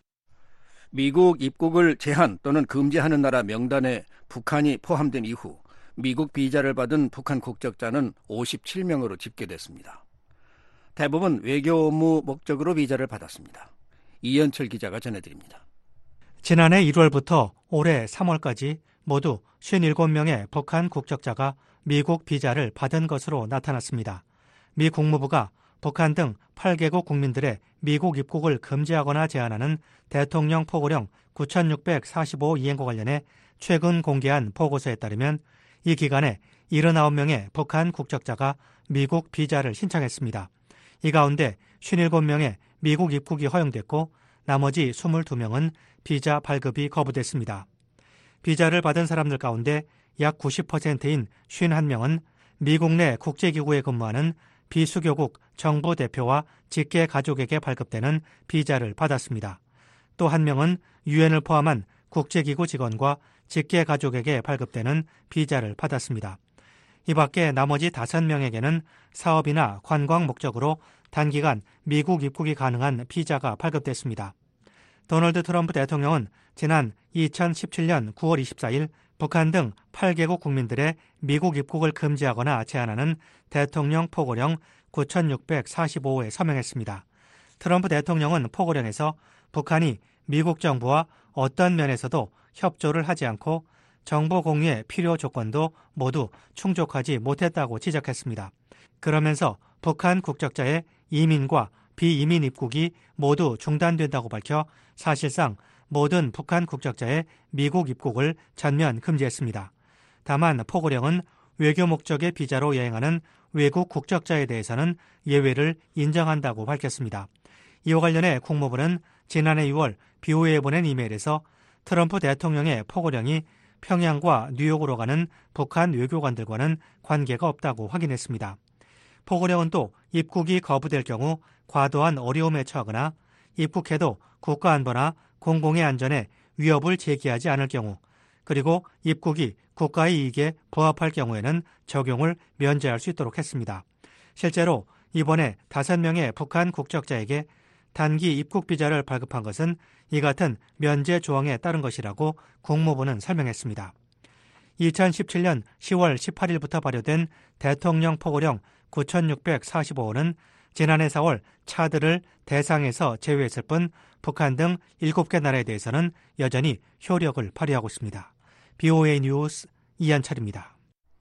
미국 입국을 제한 또는 금지하는 나라 명단에 북한이 포함된 이후 미국 비자를 받은 북한 국적자는 오십칠 명으로 집계됐습니다. 대부분 외교 업무 목적으로 비자를 받았습니다. 이현철 기자가 전해드립니다. 지난해 일월부터 올해 삼월까지 모두 오십칠 명의 북한 국적자가 미국 비자를 받은 것으로 나타났습니다. 미 국무부가 북한 등 여덟 개국 국민들의 미국 입국을 금지하거나 제한하는 대통령 포고령 구천육백사십오 이행과 관련해 최근 공개한 보고서에 따르면 이 기간에 칠십구 명의 북한 국적자가 미국 비자를 신청했습니다. 이 가운데 오십칠 명의 미국 입국이 허용됐고 나머지 이십이 명은 비자 발급이 거부됐습니다. 비자를 받은 사람들 가운데 약 구십 퍼센트인 오십일 명은 미국 내 국제기구에 근무하는 비수교국 정부 대표와 직계 가족에게 발급되는 비자를 받았습니다. 또 한 명은 유엔을 포함한 국제기구 직원과 직계 가족에게 발급되는 비자를 받았습니다. 이 밖에 나머지 다섯 명에게는 사업이나 관광 목적으로 단기간 미국 입국이 가능한 비자가 발급됐습니다. 도널드 트럼프 대통령은 지난 이천십칠 년 구월 이십사일 북한 등 여덟 개국 국민들의 미국 입국을 금지하거나 제한하는 대통령 포고령 구천육백사십오호에 서명했습니다. 트럼프 대통령은 포고령에서 북한이 미국 정부와 어떤 면에서도 협조를 하지 않고 정보 공유의 필요 조건도 모두 충족하지 못했다고 지적했습니다. 그러면서 북한 국적자의 이민과 비이민 입국이 모두 중단된다고 밝혀 사실상 모든 북한 국적자의 미국 입국을 전면 금지했습니다. 다만 포고령은 외교 목적의 비자로 여행하는 외국 국적자에 대해서는 예외를 인정한다고 밝혔습니다. 이와 관련해 국무부는 지난해 유월 비오에이에 보낸 이메일에서 트럼프 대통령의 포고령이 평양과 뉴욕으로 가는 북한 외교관들과는 관계가 없다고 확인했습니다. 포고령은 또 입국이 거부될 경우 과도한 어려움에 처하거나 입국해도 국가안보나 공공의 안전에 위협을 제기하지 않을 경우, 그리고 입국이 국가의 이익에 부합할 경우에는 적용을 면제할 수 있도록 했습니다. 실제로 이번에 다섯 명의 북한 국적자에게 단기 입국 비자를 발급한 것은 이 같은 면제 조항에 따른 것이라고 국무부는 설명했습니다. 이천십칠 년 시월 십팔일부터 발효된 대통령 포고령 구천육백사십오 호는 지난해 사월 차드를 대상에서 제외했을 뿐 북한 등 일곱 개 나라에 대해서는 여전히 효력을 발휘하고 있습니다. 비오에이 뉴스 이한철입니다.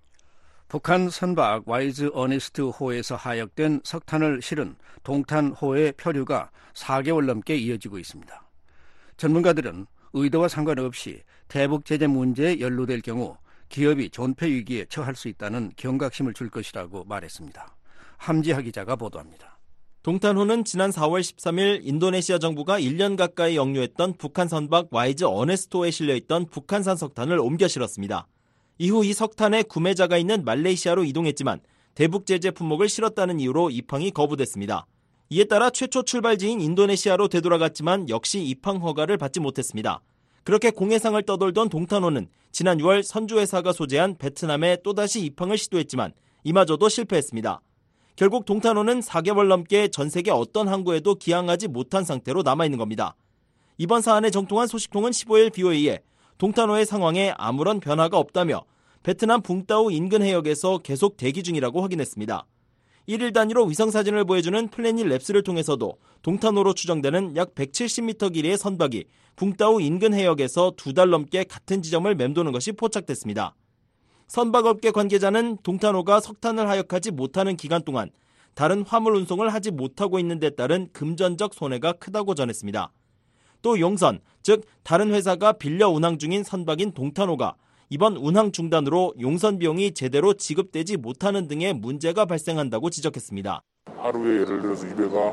북한 선박 와이즈 어니스트 호에서 하역된 석탄을 실은 동탄호의 표류가 사 개월 넘게 이어지고 있습니다. 전문가들은 의도와 상관없이 대북 제재 문제에 연루될 경우 기업이 존폐 위기에 처할 수 있다는 경각심을 줄 것이라고 말했습니다. 함지하 기자가 보도합니다. 동탄호는 지난 사월 십삼일 인도네시아 정부가 일 년 가까이 역류했던 북한 선박 와이즈 어네스토에 실려있던 북한산 석탄을 옮겨 실었습니다. 이후 이 석탄의 구매자가 있는 말레이시아로 이동했지만 대북 제재 품목을 실었다는 이유로 입항이 거부됐습니다. 이에 따라 최초 출발지인 인도네시아로 되돌아갔지만 역시 입항 허가를 받지 못했습니다. 그렇게 공해상을 떠돌던 동탄호는 지난 유월 선주회사가 소재한 베트남에 또다시 입항을 시도했지만 이마저도 실패했습니다. 결국 동탄호는 사 개월 넘게 전 세계 어떤 항구에도 기항하지 못한 상태로 남아있는 겁니다. 이번 사안에 정통한 소식통은 십오일 비오에이에 동탄호의 상황에 아무런 변화가 없다며 베트남 붕따오 인근 해역에서 계속 대기 중이라고 확인했습니다. 일 일 단위로 위성사진을 보여주는 플래닛 랩스를 통해서도 동탄호로 추정되는 약 백칠십 미터 길이의 선박이 붕따오 인근 해역에서 두 달 넘게 같은 지점을 맴도는 것이 포착됐습니다. 선박업계 관계자는 동탄호가 석탄을 하역하지 못하는 기간 동안 다른 화물 운송을 하지 못하고 있는 데 따른 금전적 손해가 크다고 전했습니다. 또 용선, 즉 다른 회사가 빌려 운항 중인 선박인 동탄호가 이번 운항 중단으로 용선 비용이 제대로 지급되지 못하는 등의 문제가 발생한다고 지적했습니다. 하루에 예를 들어서 이 배가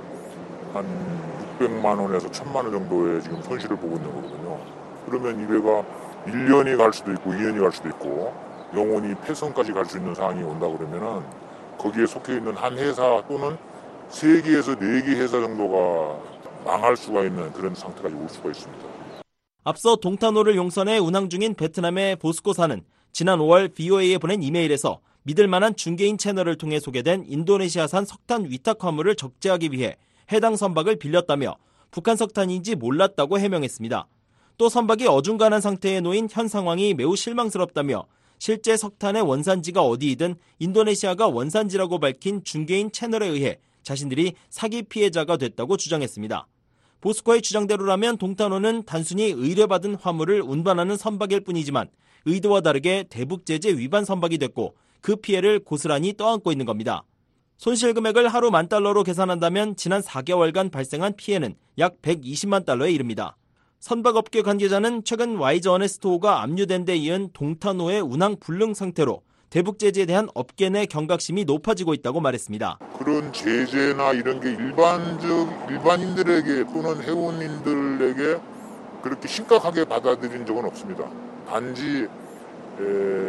한 육백만 원에서 천만 원 정도의 지금 손실을 보고 있는 거거든요. 그러면 이 배가 일 년이 갈 수도 있고 이 년이 갈 수도 있고 영원히 폐선까지 갈 수 있는 상황이 온다 그러면은 거기에 속해 있는 한 회사 또는 세 개에서 네 개 회사 정도가 망할 수가 있는 그런 상태까지 올 수가 있습니다. 앞서 동탄호를 용선해 운항 중인 베트남의 보스코사는 지난 오월 비오에이에 보낸 이메일에서 믿을 만한 중개인 채널을 통해 소개된 인도네시아산 석탄 위탁 화물을 적재하기 위해 해당 선박을 빌렸다며 북한 석탄인지 몰랐다고 해명했습니다. 또 선박이 어중간한 상태에 놓인 현 상황이 매우 실망스럽다며 실제 석탄의 원산지가 어디이든 인도네시아가 원산지라고 밝힌 중개인 채널에 의해 자신들이 사기 피해자가 됐다고 주장했습니다. 보스코의 주장대로라면 동탄호는 단순히 의뢰받은 화물을 운반하는 선박일 뿐이지만 의도와 다르게 대북 제재 위반 선박이 됐고 그 피해를 고스란히 떠안고 있는 겁니다. 손실 금액을 하루 만 달러로 계산한다면 지난 사 개월간 발생한 피해는 약 백이십만 달러에 이릅니다. 선박업계 관계자는 최근 와이즈 어네스토호가 압류된 데 이은 동탄호의 운항 불능 상태로 대북 제재에 대한 업계 내 경각심이 높아지고 있다고 말했습니다. 그런 제재나 이런 게 일반적 일반인들에게 또는 회원님들에게 그렇게 심각하게 받아들인 적은 없습니다. 단지 에,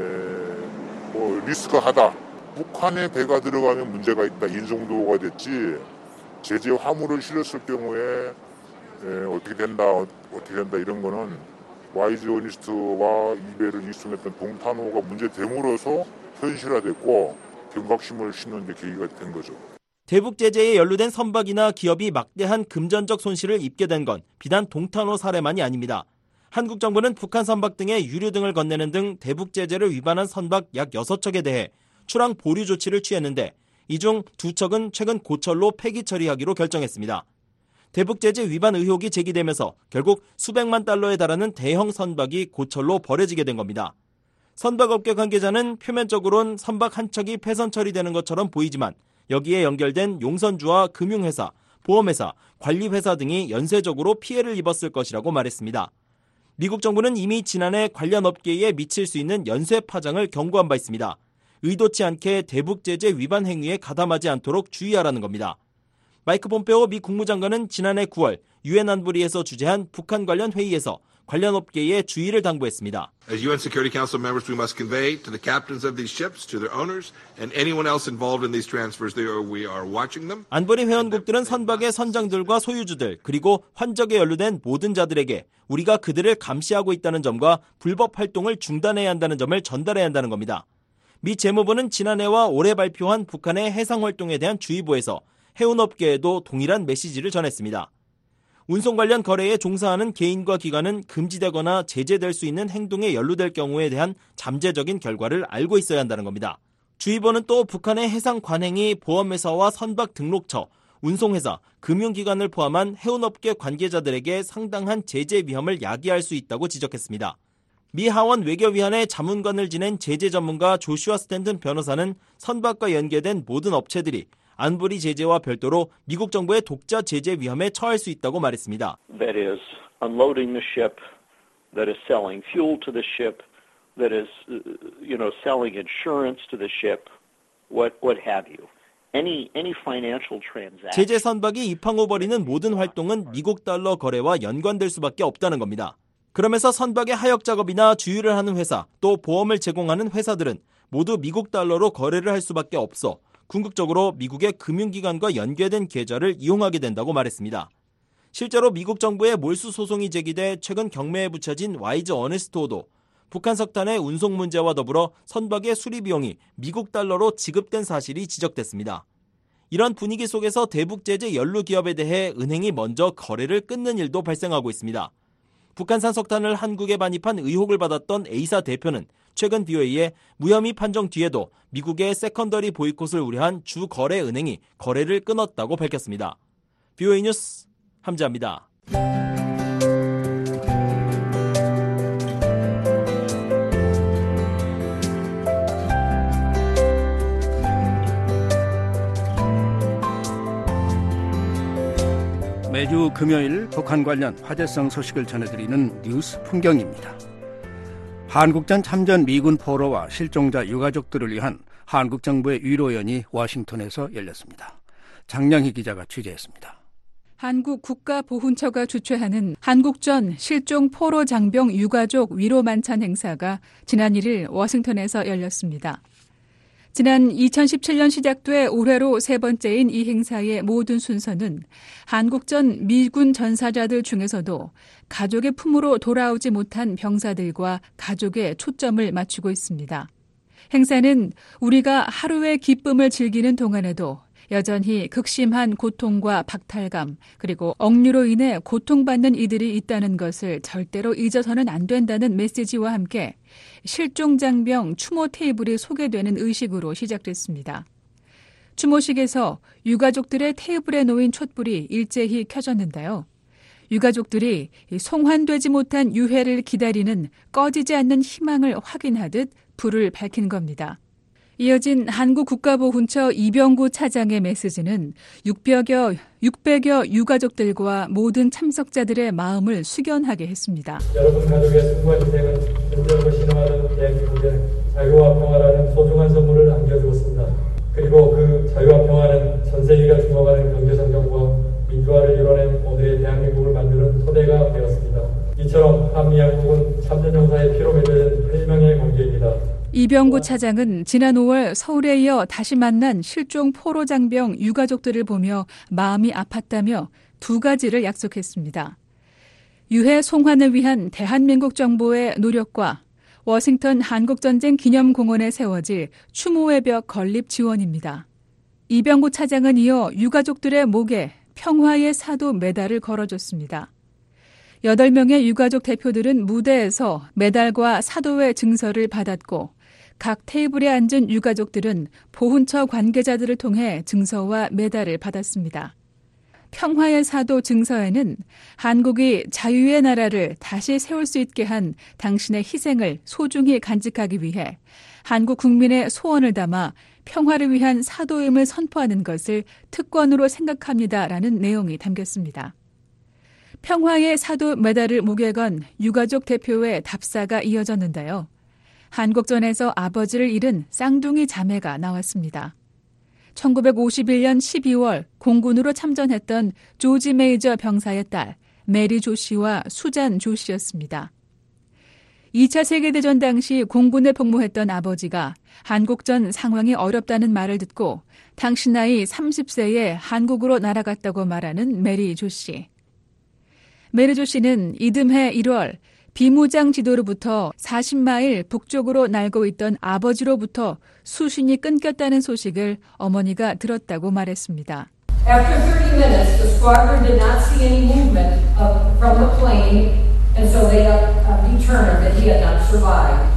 뭐 리스크하다. 북한에 배가 들어가면 문제가 있다. 이 정도가 됐지. 제재 화물을 실었을 경우에 에, 어떻게 된다, 어떻게 된다 이런 거는 와이즈 어니스트와 이 배를 입수했던 동탄호가 문제됨으로써 현실화됐고 경각심을 심는 게 계기가 된 거죠. 대북 제재에 연루된 선박이나 기업이 막대한 금전적 손실을 입게 된 건 비단 동탄호 사례만이 아닙니다. 한국 정부는 북한 선박 등의 유류 등을 건네는 등 대북 제재를 위반한 선박 약 여섯 척에 대해 출항 보류 조치를 취했는데 이 중 두 척은 최근 고철로 폐기 처리하기로 결정했습니다. 대북 제재 위반 의혹이 제기되면서 결국 수백만 달러에 달하는 대형 선박이 고철로 버려지게 된 겁니다. 선박업계 관계자는 표면적으론 선박 한 척이 폐선 처리되는 것처럼 보이지만 여기에 연결된 용선주와 금융회사, 보험회사, 관리회사 등이 연쇄적으로 피해를 입었을 것이라고 말했습니다. 미국 정부는 이미 지난해 관련 업계에 미칠 수 있는 연쇄 파장을 경고한 바 있습니다. 의도치 않게 대북 제재 위반 행위에 가담하지 않도록 주의하라는 겁니다. 마이크 폼페오 미 국무장관은 지난해 구월 유엔 안보리에서 주재한 북한 관련 회의에서 관련 업계에 주의를 당부했습니다. As U N Security Council members, we must convey to the captains of these ships, to their owners, and anyone else involved in these transfers, they are, we are watching them. 안보리 회원국들은 선박의 선장들과 소유주들 그리고 환적에 연루된 모든 자들에게 우리가 그들을 감시하고 있다는 점과 불법 활동을 중단해야 한다는 점을 전달해야 한다는 겁니다. 미 재무부는 지난해와 올해 발표한 북한의 해상활동에 대한 주의보에서 해운업계에도 동일한 메시지를 전했습니다. 운송 관련 거래에 종사하는 개인과 기관은 금지되거나 제재될 수 있는 행동에 연루될 경우에 대한 잠재적인 결과를 알고 있어야 한다는 겁니다. 주의보는 또 북한의 해상 관행이 보험회사와 선박 등록처, 운송회사, 금융기관을 포함한 해운업계 관계자들에게 상당한 제재 위험을 야기할 수 있다고 지적했습니다. 미 하원 외교위원회 자문관을 지낸 제재 전문가 조슈아 스탠튼 변호사는 선박과 연계된 모든 업체들이 안보리 제재와 별도로 미국 정부의 독자 제재 위험에 처할 수 있다고 말했습니다. That is unloading the ship, that is selling fuel to the ship, that is, you know, selling insurance to the ship, what what have you. Any any financial transaction. 제재 선박이 입항 후 벌이는 모든 활동은 미국 달러 거래와 연관될 수밖에 없다는 겁니다. 그러면서 선박의 하역 작업이나 주유를 하는 회사, 또 보험을 제공하는 회사들은 모두 미국 달러로 거래를 할 수밖에 없어 궁극적으로 미국의 금융기관과 연계된 계좌를 이용하게 된다고 말했습니다. 실제로 미국 정부의 몰수 소송이 제기돼 최근 경매에 붙여진 와이즈 어네스토도 북한 석탄의 운송 문제와 더불어 선박의 수리 비용이 미국 달러로 지급된 사실이 지적됐습니다. 이런 분위기 속에서 대북 제재 연루 기업에 대해 은행이 먼저 거래를 끊는 일도 발생하고 있습니다. 북한산 석탄을 한국에 반입한 의혹을 받았던 A사 대표는 최근 비오에이에 무혐의 판정 뒤에도 미국의 세컨더리 보이콧을 우려한 주 거래 은행이 거래를 끊었다고 밝혔습니다. 비오에이 뉴스 함재합니다. 매주 금요일 북한 관련 화제성 소식을 전해드리는 뉴스 풍경입니다. 한국전 참전 미군 포로와 실종자 유가족들을 위한 한국 정부의 위로연이 워싱턴에서 열렸습니다. 장량희 기자가 취재했습니다. 한국 국가보훈처가 주최하는 한국전 실종 포로 장병 유가족 위로 만찬 행사가 지난 일 일 워싱턴에서 열렸습니다. 지난 이천십칠 년 시작돼 올해로 세 번째인 이 행사의 모든 순서는 한국전 미군 전사자들 중에서도 가족의 품으로 돌아오지 못한 병사들과 가족에 초점을 맞추고 있습니다. 행사는 우리가 하루의 기쁨을 즐기는 동안에도 여전히 극심한 고통과 박탈감 그리고 억류로 인해 고통받는 이들이 있다는 것을 절대로 잊어서는 안 된다는 메시지와 함께 실종장병 추모 테이블이 소개되는 의식으로 시작됐습니다. 추모식에서 유가족들의 테이블에 놓인 촛불이 일제히 켜졌는데요. 유가족들이 송환되지 못한 유해를 기다리는 꺼지지 않는 희망을 확인하듯 불을 밝힌 겁니다. 이어진 한국국가보훈처 이병구 차장의 메시지는 육백여, 육백여 유가족들과 모든 참석자들의 마음을 숙연하게 했습니다. 여러분 가족의 수고와 희생은 힘들고 신화하는 대한민국의 자유와 평화라는 소중한 선물을 안겨주었습니다. 그리고 그 자유와 평화는 전 세계가 죽어가는 경제성장과 민주화를 이뤄낸 오늘의 대한민국을 만드는 토대가 되었습니다. 이처럼 한미 양국은 참전용사의 피로 맺어진 헬명의 관계입니다. 이병구 차장은 지난 오월 서울에 이어 다시 만난 실종 포로 장병 유가족들을 보며 마음이 아팠다며 두 가지를 약속했습니다. 유해 송환을 위한 대한민국 정부의 노력과 워싱턴 한국전쟁 기념공원에 세워질 추모의 벽 건립 지원입니다. 이병구 차장은 이어 유가족들의 목에 평화의 사도 메달을 걸어줬습니다. 여덟 명의 유가족 대표들은 무대에서 메달과 사도의 증서를 받았고 각 테이블에 앉은 유가족들은 보훈처 관계자들을 통해 증서와 메달을 받았습니다. 평화의 사도 증서에는 한국이 자유의 나라를 다시 세울 수 있게 한 당신의 희생을 소중히 간직하기 위해 한국 국민의 소원을 담아 평화를 위한 사도임을 선포하는 것을 특권으로 생각합니다라는 내용이 담겼습니다. 평화의 사도 메달을 목에 건 유가족 대표의 답사가 이어졌는데요. 한국전에서 아버지를 잃은 쌍둥이 자매가 나왔습니다. 천구백오십일 년 십이월 공군으로 참전했던 조지 메이저 병사의 딸 메리 조 씨와 수잔 조 씨였습니다. 이 차 세계대전 당시 공군에 복무했던 아버지가 한국전 상황이 어렵다는 말을 듣고 당시 나이 서른 세에 한국으로 날아갔다고 말하는 메리 조 씨. 메리 조 씨는 이듬해 일월 비무장 지도로부터 사십 마일 북쪽으로 날고 있던 아버지로부터 수신이 끊겼다는 소식을 어머니가 들었다고 말했습니다. After thirty minutes, the squadron did not see any movement of, from the plane, and so they uh, determined that he had not survived.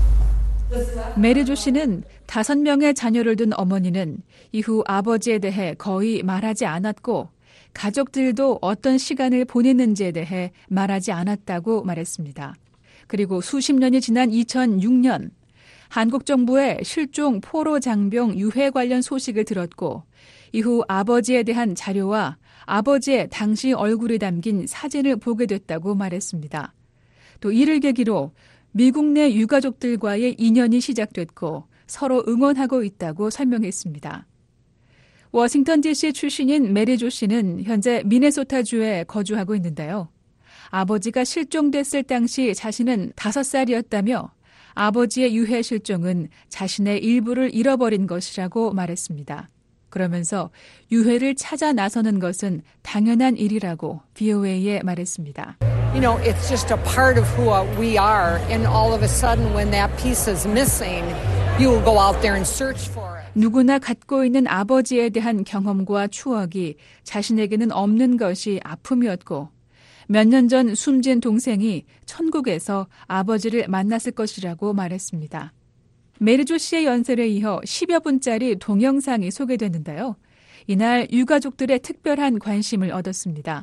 메리 조 씨는 다섯 명의 자녀를 둔 어머니는 이후 아버지에 대해 거의 말하지 않았고 가족들도 어떤 시간을 보냈는지에 대해 말하지 않았다고 말했습니다. 그리고 수십 년이 지난 이천육 년 한국 정부의 실종 포로 장병 유해 관련 소식을 들었고 이후 아버지에 대한 자료와 아버지의 당시 얼굴이 담긴 사진을 보게 됐다고 말했습니다. 또 이를 계기로 미국 내 유가족들과의 인연이 시작됐고 서로 응원하고 있다고 설명했습니다. 워싱턴 디씨 출신인 메리 조 씨는 현재 미네소타주에 거주하고 있는데요. 아버지가 실종됐을 당시 자신은 다섯 살이었다며 아버지의 유해 실종은 자신의 일부를 잃어버린 것이라고 말했습니다. 그러면서 유해를 찾아 나서는 것은 당연한 일이라고 브이오에이에 말했습니다. You know, it's just a part of who we are, and all of a sudden when that piece is missing, you will go out there and search for it. 누구나 갖고 있는 아버지에 대한 경험과 추억이 자신에게는 없는 것이 아픔이었고 몇 년 전 숨진 동생이 천국에서 아버지를 만났을 것이라고 말했습니다. 메리 조 씨의 연설에 이어 십여 분짜리 동영상이 소개됐는데요. 이날 유가족들의 특별한 관심을 얻었습니다.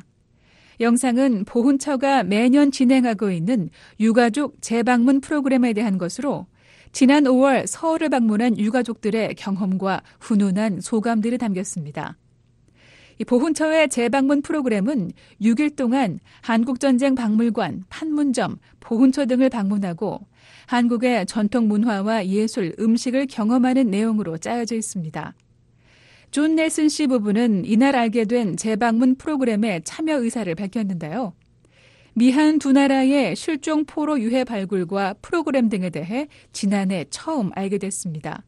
영상은 보훈처가 매년 진행하고 있는 유가족 재방문 프로그램에 대한 것으로 지난 오월 서울을 방문한 유가족들의 경험과 훈훈한 소감들이 담겼습니다. 이 보훈처의 재방문 프로그램은 육 일 동안 한국전쟁 박물관, 판문점, 보훈처 등을 방문하고 한국의 전통 문화와 예술, 음식을 경험하는 내용으로 짜여져 있습니다. 존 넬슨 씨 부부는 이날 알게 된 재방문 프로그램에 참여 의사를 밝혔는데요. 미한 두 나라의 실종 포로 유해 발굴과 프로그램 등에 대해 지난해 처음 알게 됐습니다.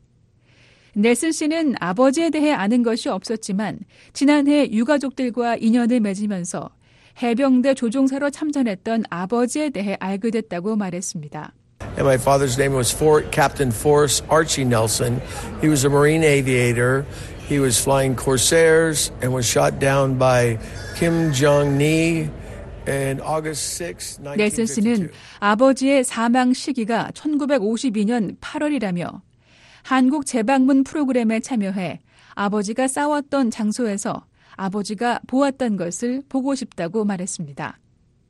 넬슨 씨는 아버지에 대해 아는 것이 없었지만 지난해 유가족들과 인연을 맺으면서 해병대 조종사로 참전했던 아버지에 대해 알게 됐다고 말했습니다. And my father's name was For, Captain Forrest Archie Nelson. He was a Marine aviator. He was flying Corsairs and was shot down by Kim Jong-ni on August sixth, nineteen fifty-two. 넬슨 씨는 아버지의 사망 시기가 천구백오십이 년 팔월이라며 한국 재방문 프로그램에 참여해 아버지가 싸웠던 장소에서 아버지가 보았던 것을 보고 싶다고 말했습니다.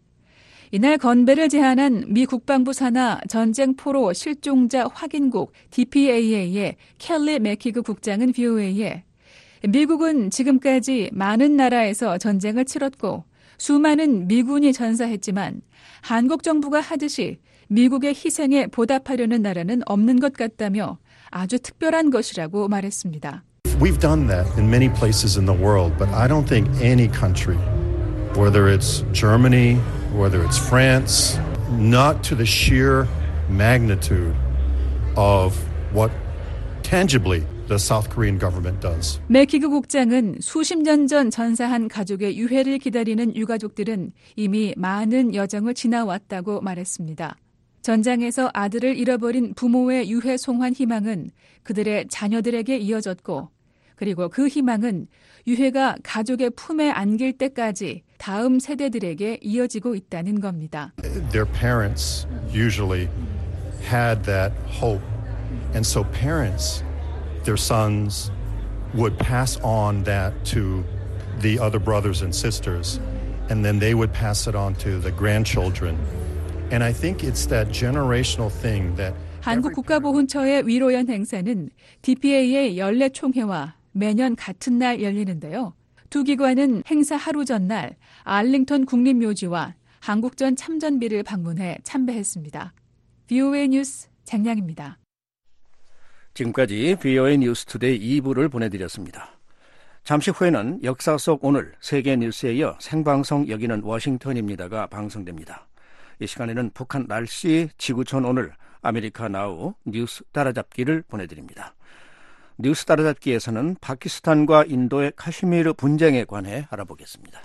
이날 건배를 제안한 미 국방부 산하 전쟁 포로 실종자 확인국 디피에이에이의 켈리 맥키그 국장은 브이오에이에 미국은 지금까지 많은 나라에서 전쟁을 치렀고 수많은 미군이 전사했지만 한국 정부가 하듯이 미국의 희생에 보답하려는 나라는 없는 것 같다며 아주 특별한 것이라고 말했습니다. We've done that in many places in the world, but I don't think any country, whether it's Germany, whether it's France, not to the sheer magnitude of what tangibly the South Korean government does. 맥키그 국장은 수십 년 전 전사한 가족의 유해를 기다리는 유가족들은 이미 많은 여정을 지나왔다고 말했습니다. 전장에서 아들을 잃어버린 부모의 유해 송환 희망은 그들의 자녀들에게 이어졌고 그리고 그 희망은 유해가 가족의 품에 안길 때까지 다음 세대들에게 이어지고 있다는 겁니다. Their parents usually had that hope. And so parents, their sons, would pass on that to the other brothers and sisters. And then they would pass it on to the grandchildren. And I think it's that generational thing that 한국 국가보훈처의 위로연 행사는 디피에이의 연례 총회와 매년 같은 날 열리는데요. 두 기관은 행사 하루 전날 알링턴 국립묘지와 한국전 참전비를 방문해 참배했습니다. 브이오에이 뉴스 장량입니다. 지금까지 브이오에이 뉴스투데이 이 부를 보내드렸습니다. 잠시 후에는 역사 속 오늘 세계 뉴스에 이어 생방송 여기는 워싱턴입니다가 방송됩니다. 이 시간에는 북한 날씨, 지구촌 오늘, 아메리카 나우 뉴스 따라잡기를 보내드립니다. 뉴스 따라잡기에서는 파키스탄과 인도의 카슈미르 분쟁에 관해 알아보겠습니다.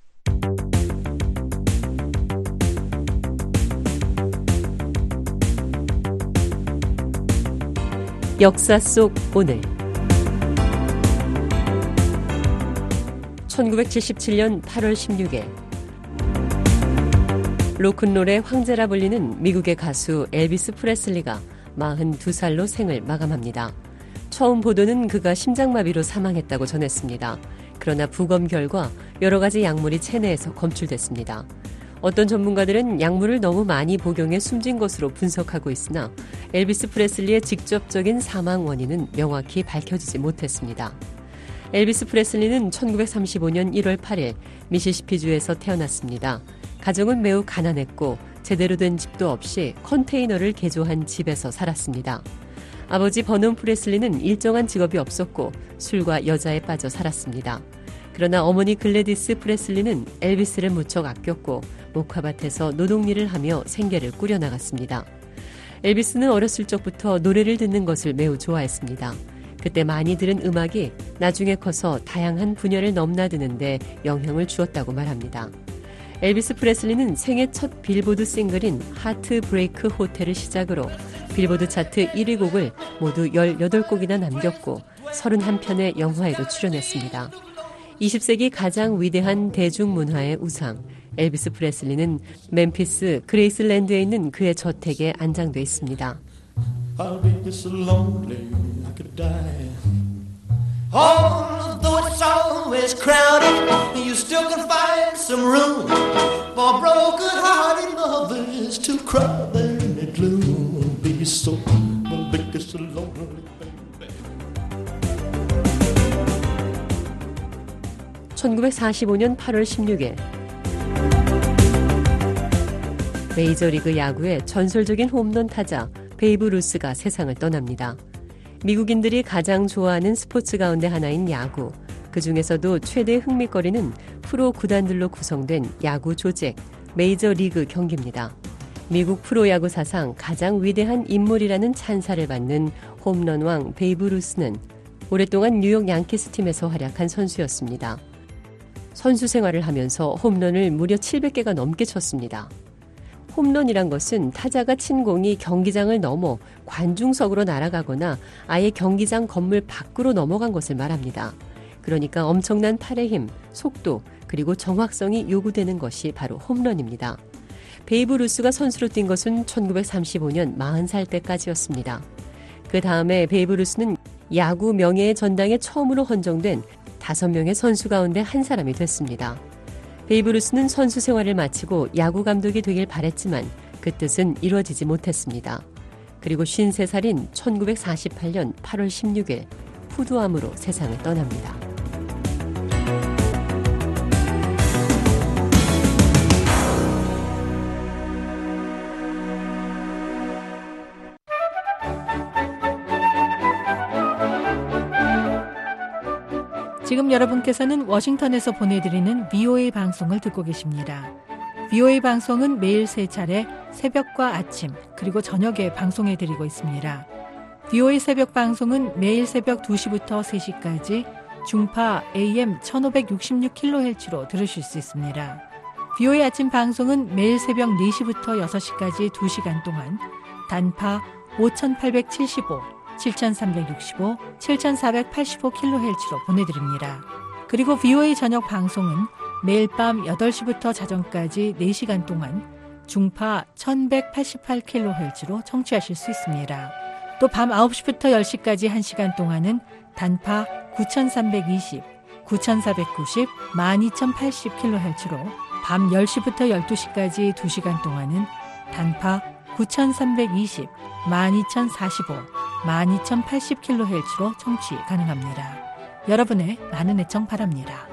역사 속 오늘 천구백칠십칠 년 팔월 십육일 로큰롤의 황제라 불리는 미국의 가수 엘비스 프레슬리가 마흔두 살로 생을 마감합니다. 처음 보도는 그가 심장마비로 사망했다고 전했습니다. 그러나 부검 결과 여러 가지 약물이 체내에서 검출됐습니다. 어떤 전문가들은 약물을 너무 많이 복용해 숨진 것으로 분석하고 있으나 엘비스 프레슬리의 직접적인 사망 원인은 명확히 밝혀지지 못했습니다. 엘비스 프레슬리는 천구백삼십오 년 일월 팔일 미시시피주에서 태어났습니다. 가정은 매우 가난했고 제대로 된 집도 없이 컨테이너를 개조한 집에서 살았습니다. 아버지 버넌 프레슬리는 일정한 직업이 없었고 술과 여자에 빠져 살았습니다. 그러나 어머니 글래디스 프레슬리는 엘비스를 무척 아꼈고 목화밭에서 노동일을 하며 생계를 꾸려나갔습니다. 엘비스는 어렸을 적부터 노래를 듣는 것을 매우 좋아했습니다. 그때 많이 들은 음악이 나중에 커서 다양한 분야를 넘나드는데 영향을 주었다고 말합니다. 엘비스 프레슬리는 생애 첫 빌보드 싱글인 하트 브레이크 호텔을 시작으로 빌보드 차트 일 위 곡을 모두 열여덟 곡이나 남겼고 서른한 편의 영화에도 출연했습니다. 이십 세기 가장 위대한 대중문화의 우상 엘비스 프레슬리는 멤피스 그레이슬랜드에 있는 그의 저택에 안장돼 있습니다. I'll be so lonely I could die. Although it's always crowded, you still can find some room for broken-hearted lovers to cry there in the gloom. Be so, be so lonely, baby. 천구백사십오 년 팔월 십육일 메이저리그 야구의 전설적인 홈런 타자 베이브 루스가 세상을 떠납니다. 미국인들이 가장 좋아하는 스포츠 가운데 하나인 야구, 그 중에서도 최대 흥미거리는 프로 구단들로 구성된 야구 조직, 메이저리그 경기입니다. 미국 프로야구 사상 가장 위대한 인물이라는 찬사를 받는 홈런왕 베이브 루스는 오랫동안 뉴욕 양키스 팀에서 활약한 선수였습니다. 선수 생활을 하면서 홈런을 무려 칠백 개가 넘게 쳤습니다. 홈런이란 것은 타자가 친 공이 경기장을 넘어 관중석으로 날아가거나 아예 경기장 건물 밖으로 넘어간 것을 말합니다. 그러니까 엄청난 팔의 힘, 속도, 그리고 정확성이 요구되는 것이 바로 홈런입니다. 베이브 루스가 선수로 뛴 것은 천구백삼십오 년 마흔 살 때까지였습니다. 그 다음에 베이브 루스는 야구 명예의 전당에 처음으로 헌정된 다섯 명의 선수 가운데 한 사람이 됐습니다. 베이브 루스는 선수 생활을 마치고 야구 감독이 되길 바랬지만 그 뜻은 이루어지지 못했습니다. 그리고 쉰세 살인 천구백사십팔 년 팔월 십육일 후두암으로 세상을 떠납니다. 지금 여러분께서는 워싱턴에서 보내드리는 브이오에이 방송을 듣고 계십니다. 브이오에이 방송은 매일 세 차례 새벽과 아침 그리고 저녁에 방송해드리고 있습니다. 브이오에이 새벽 방송은 매일 새벽 두 시부터 세 시까지 중파 에이엠 천오백육십육 킬로헤르츠로 들으실 수 있습니다. 브이오에이 아침 방송은 매일 새벽 네 시부터 여섯 시까지 두 시간 동안 단파 오천팔백칠십오, 칠천삼백육십오, 칠천사백팔십오 킬로헤르츠로 보내드립니다. 그리고 브이오에이 저녁 방송은 매일 밤 여덟 시부터 자정까지 네 시간 동안 중파 천백팔십팔 킬로헤르츠로 청취하실 수 있습니다. 또 밤 아홉 시부터 열 시까지 한 시간 동안은 단파 구천삼백이십, 구천사백구십, 만 이천팔십 킬로헤르츠로 밤 열 시부터 열두 시까지 두 시간 동안은 단파 구천삼백이십, 만 이천사십오, 만 이천팔십 킬로헤르츠로 청취 가능합니다. 여러분의 많은 애청 바랍니다.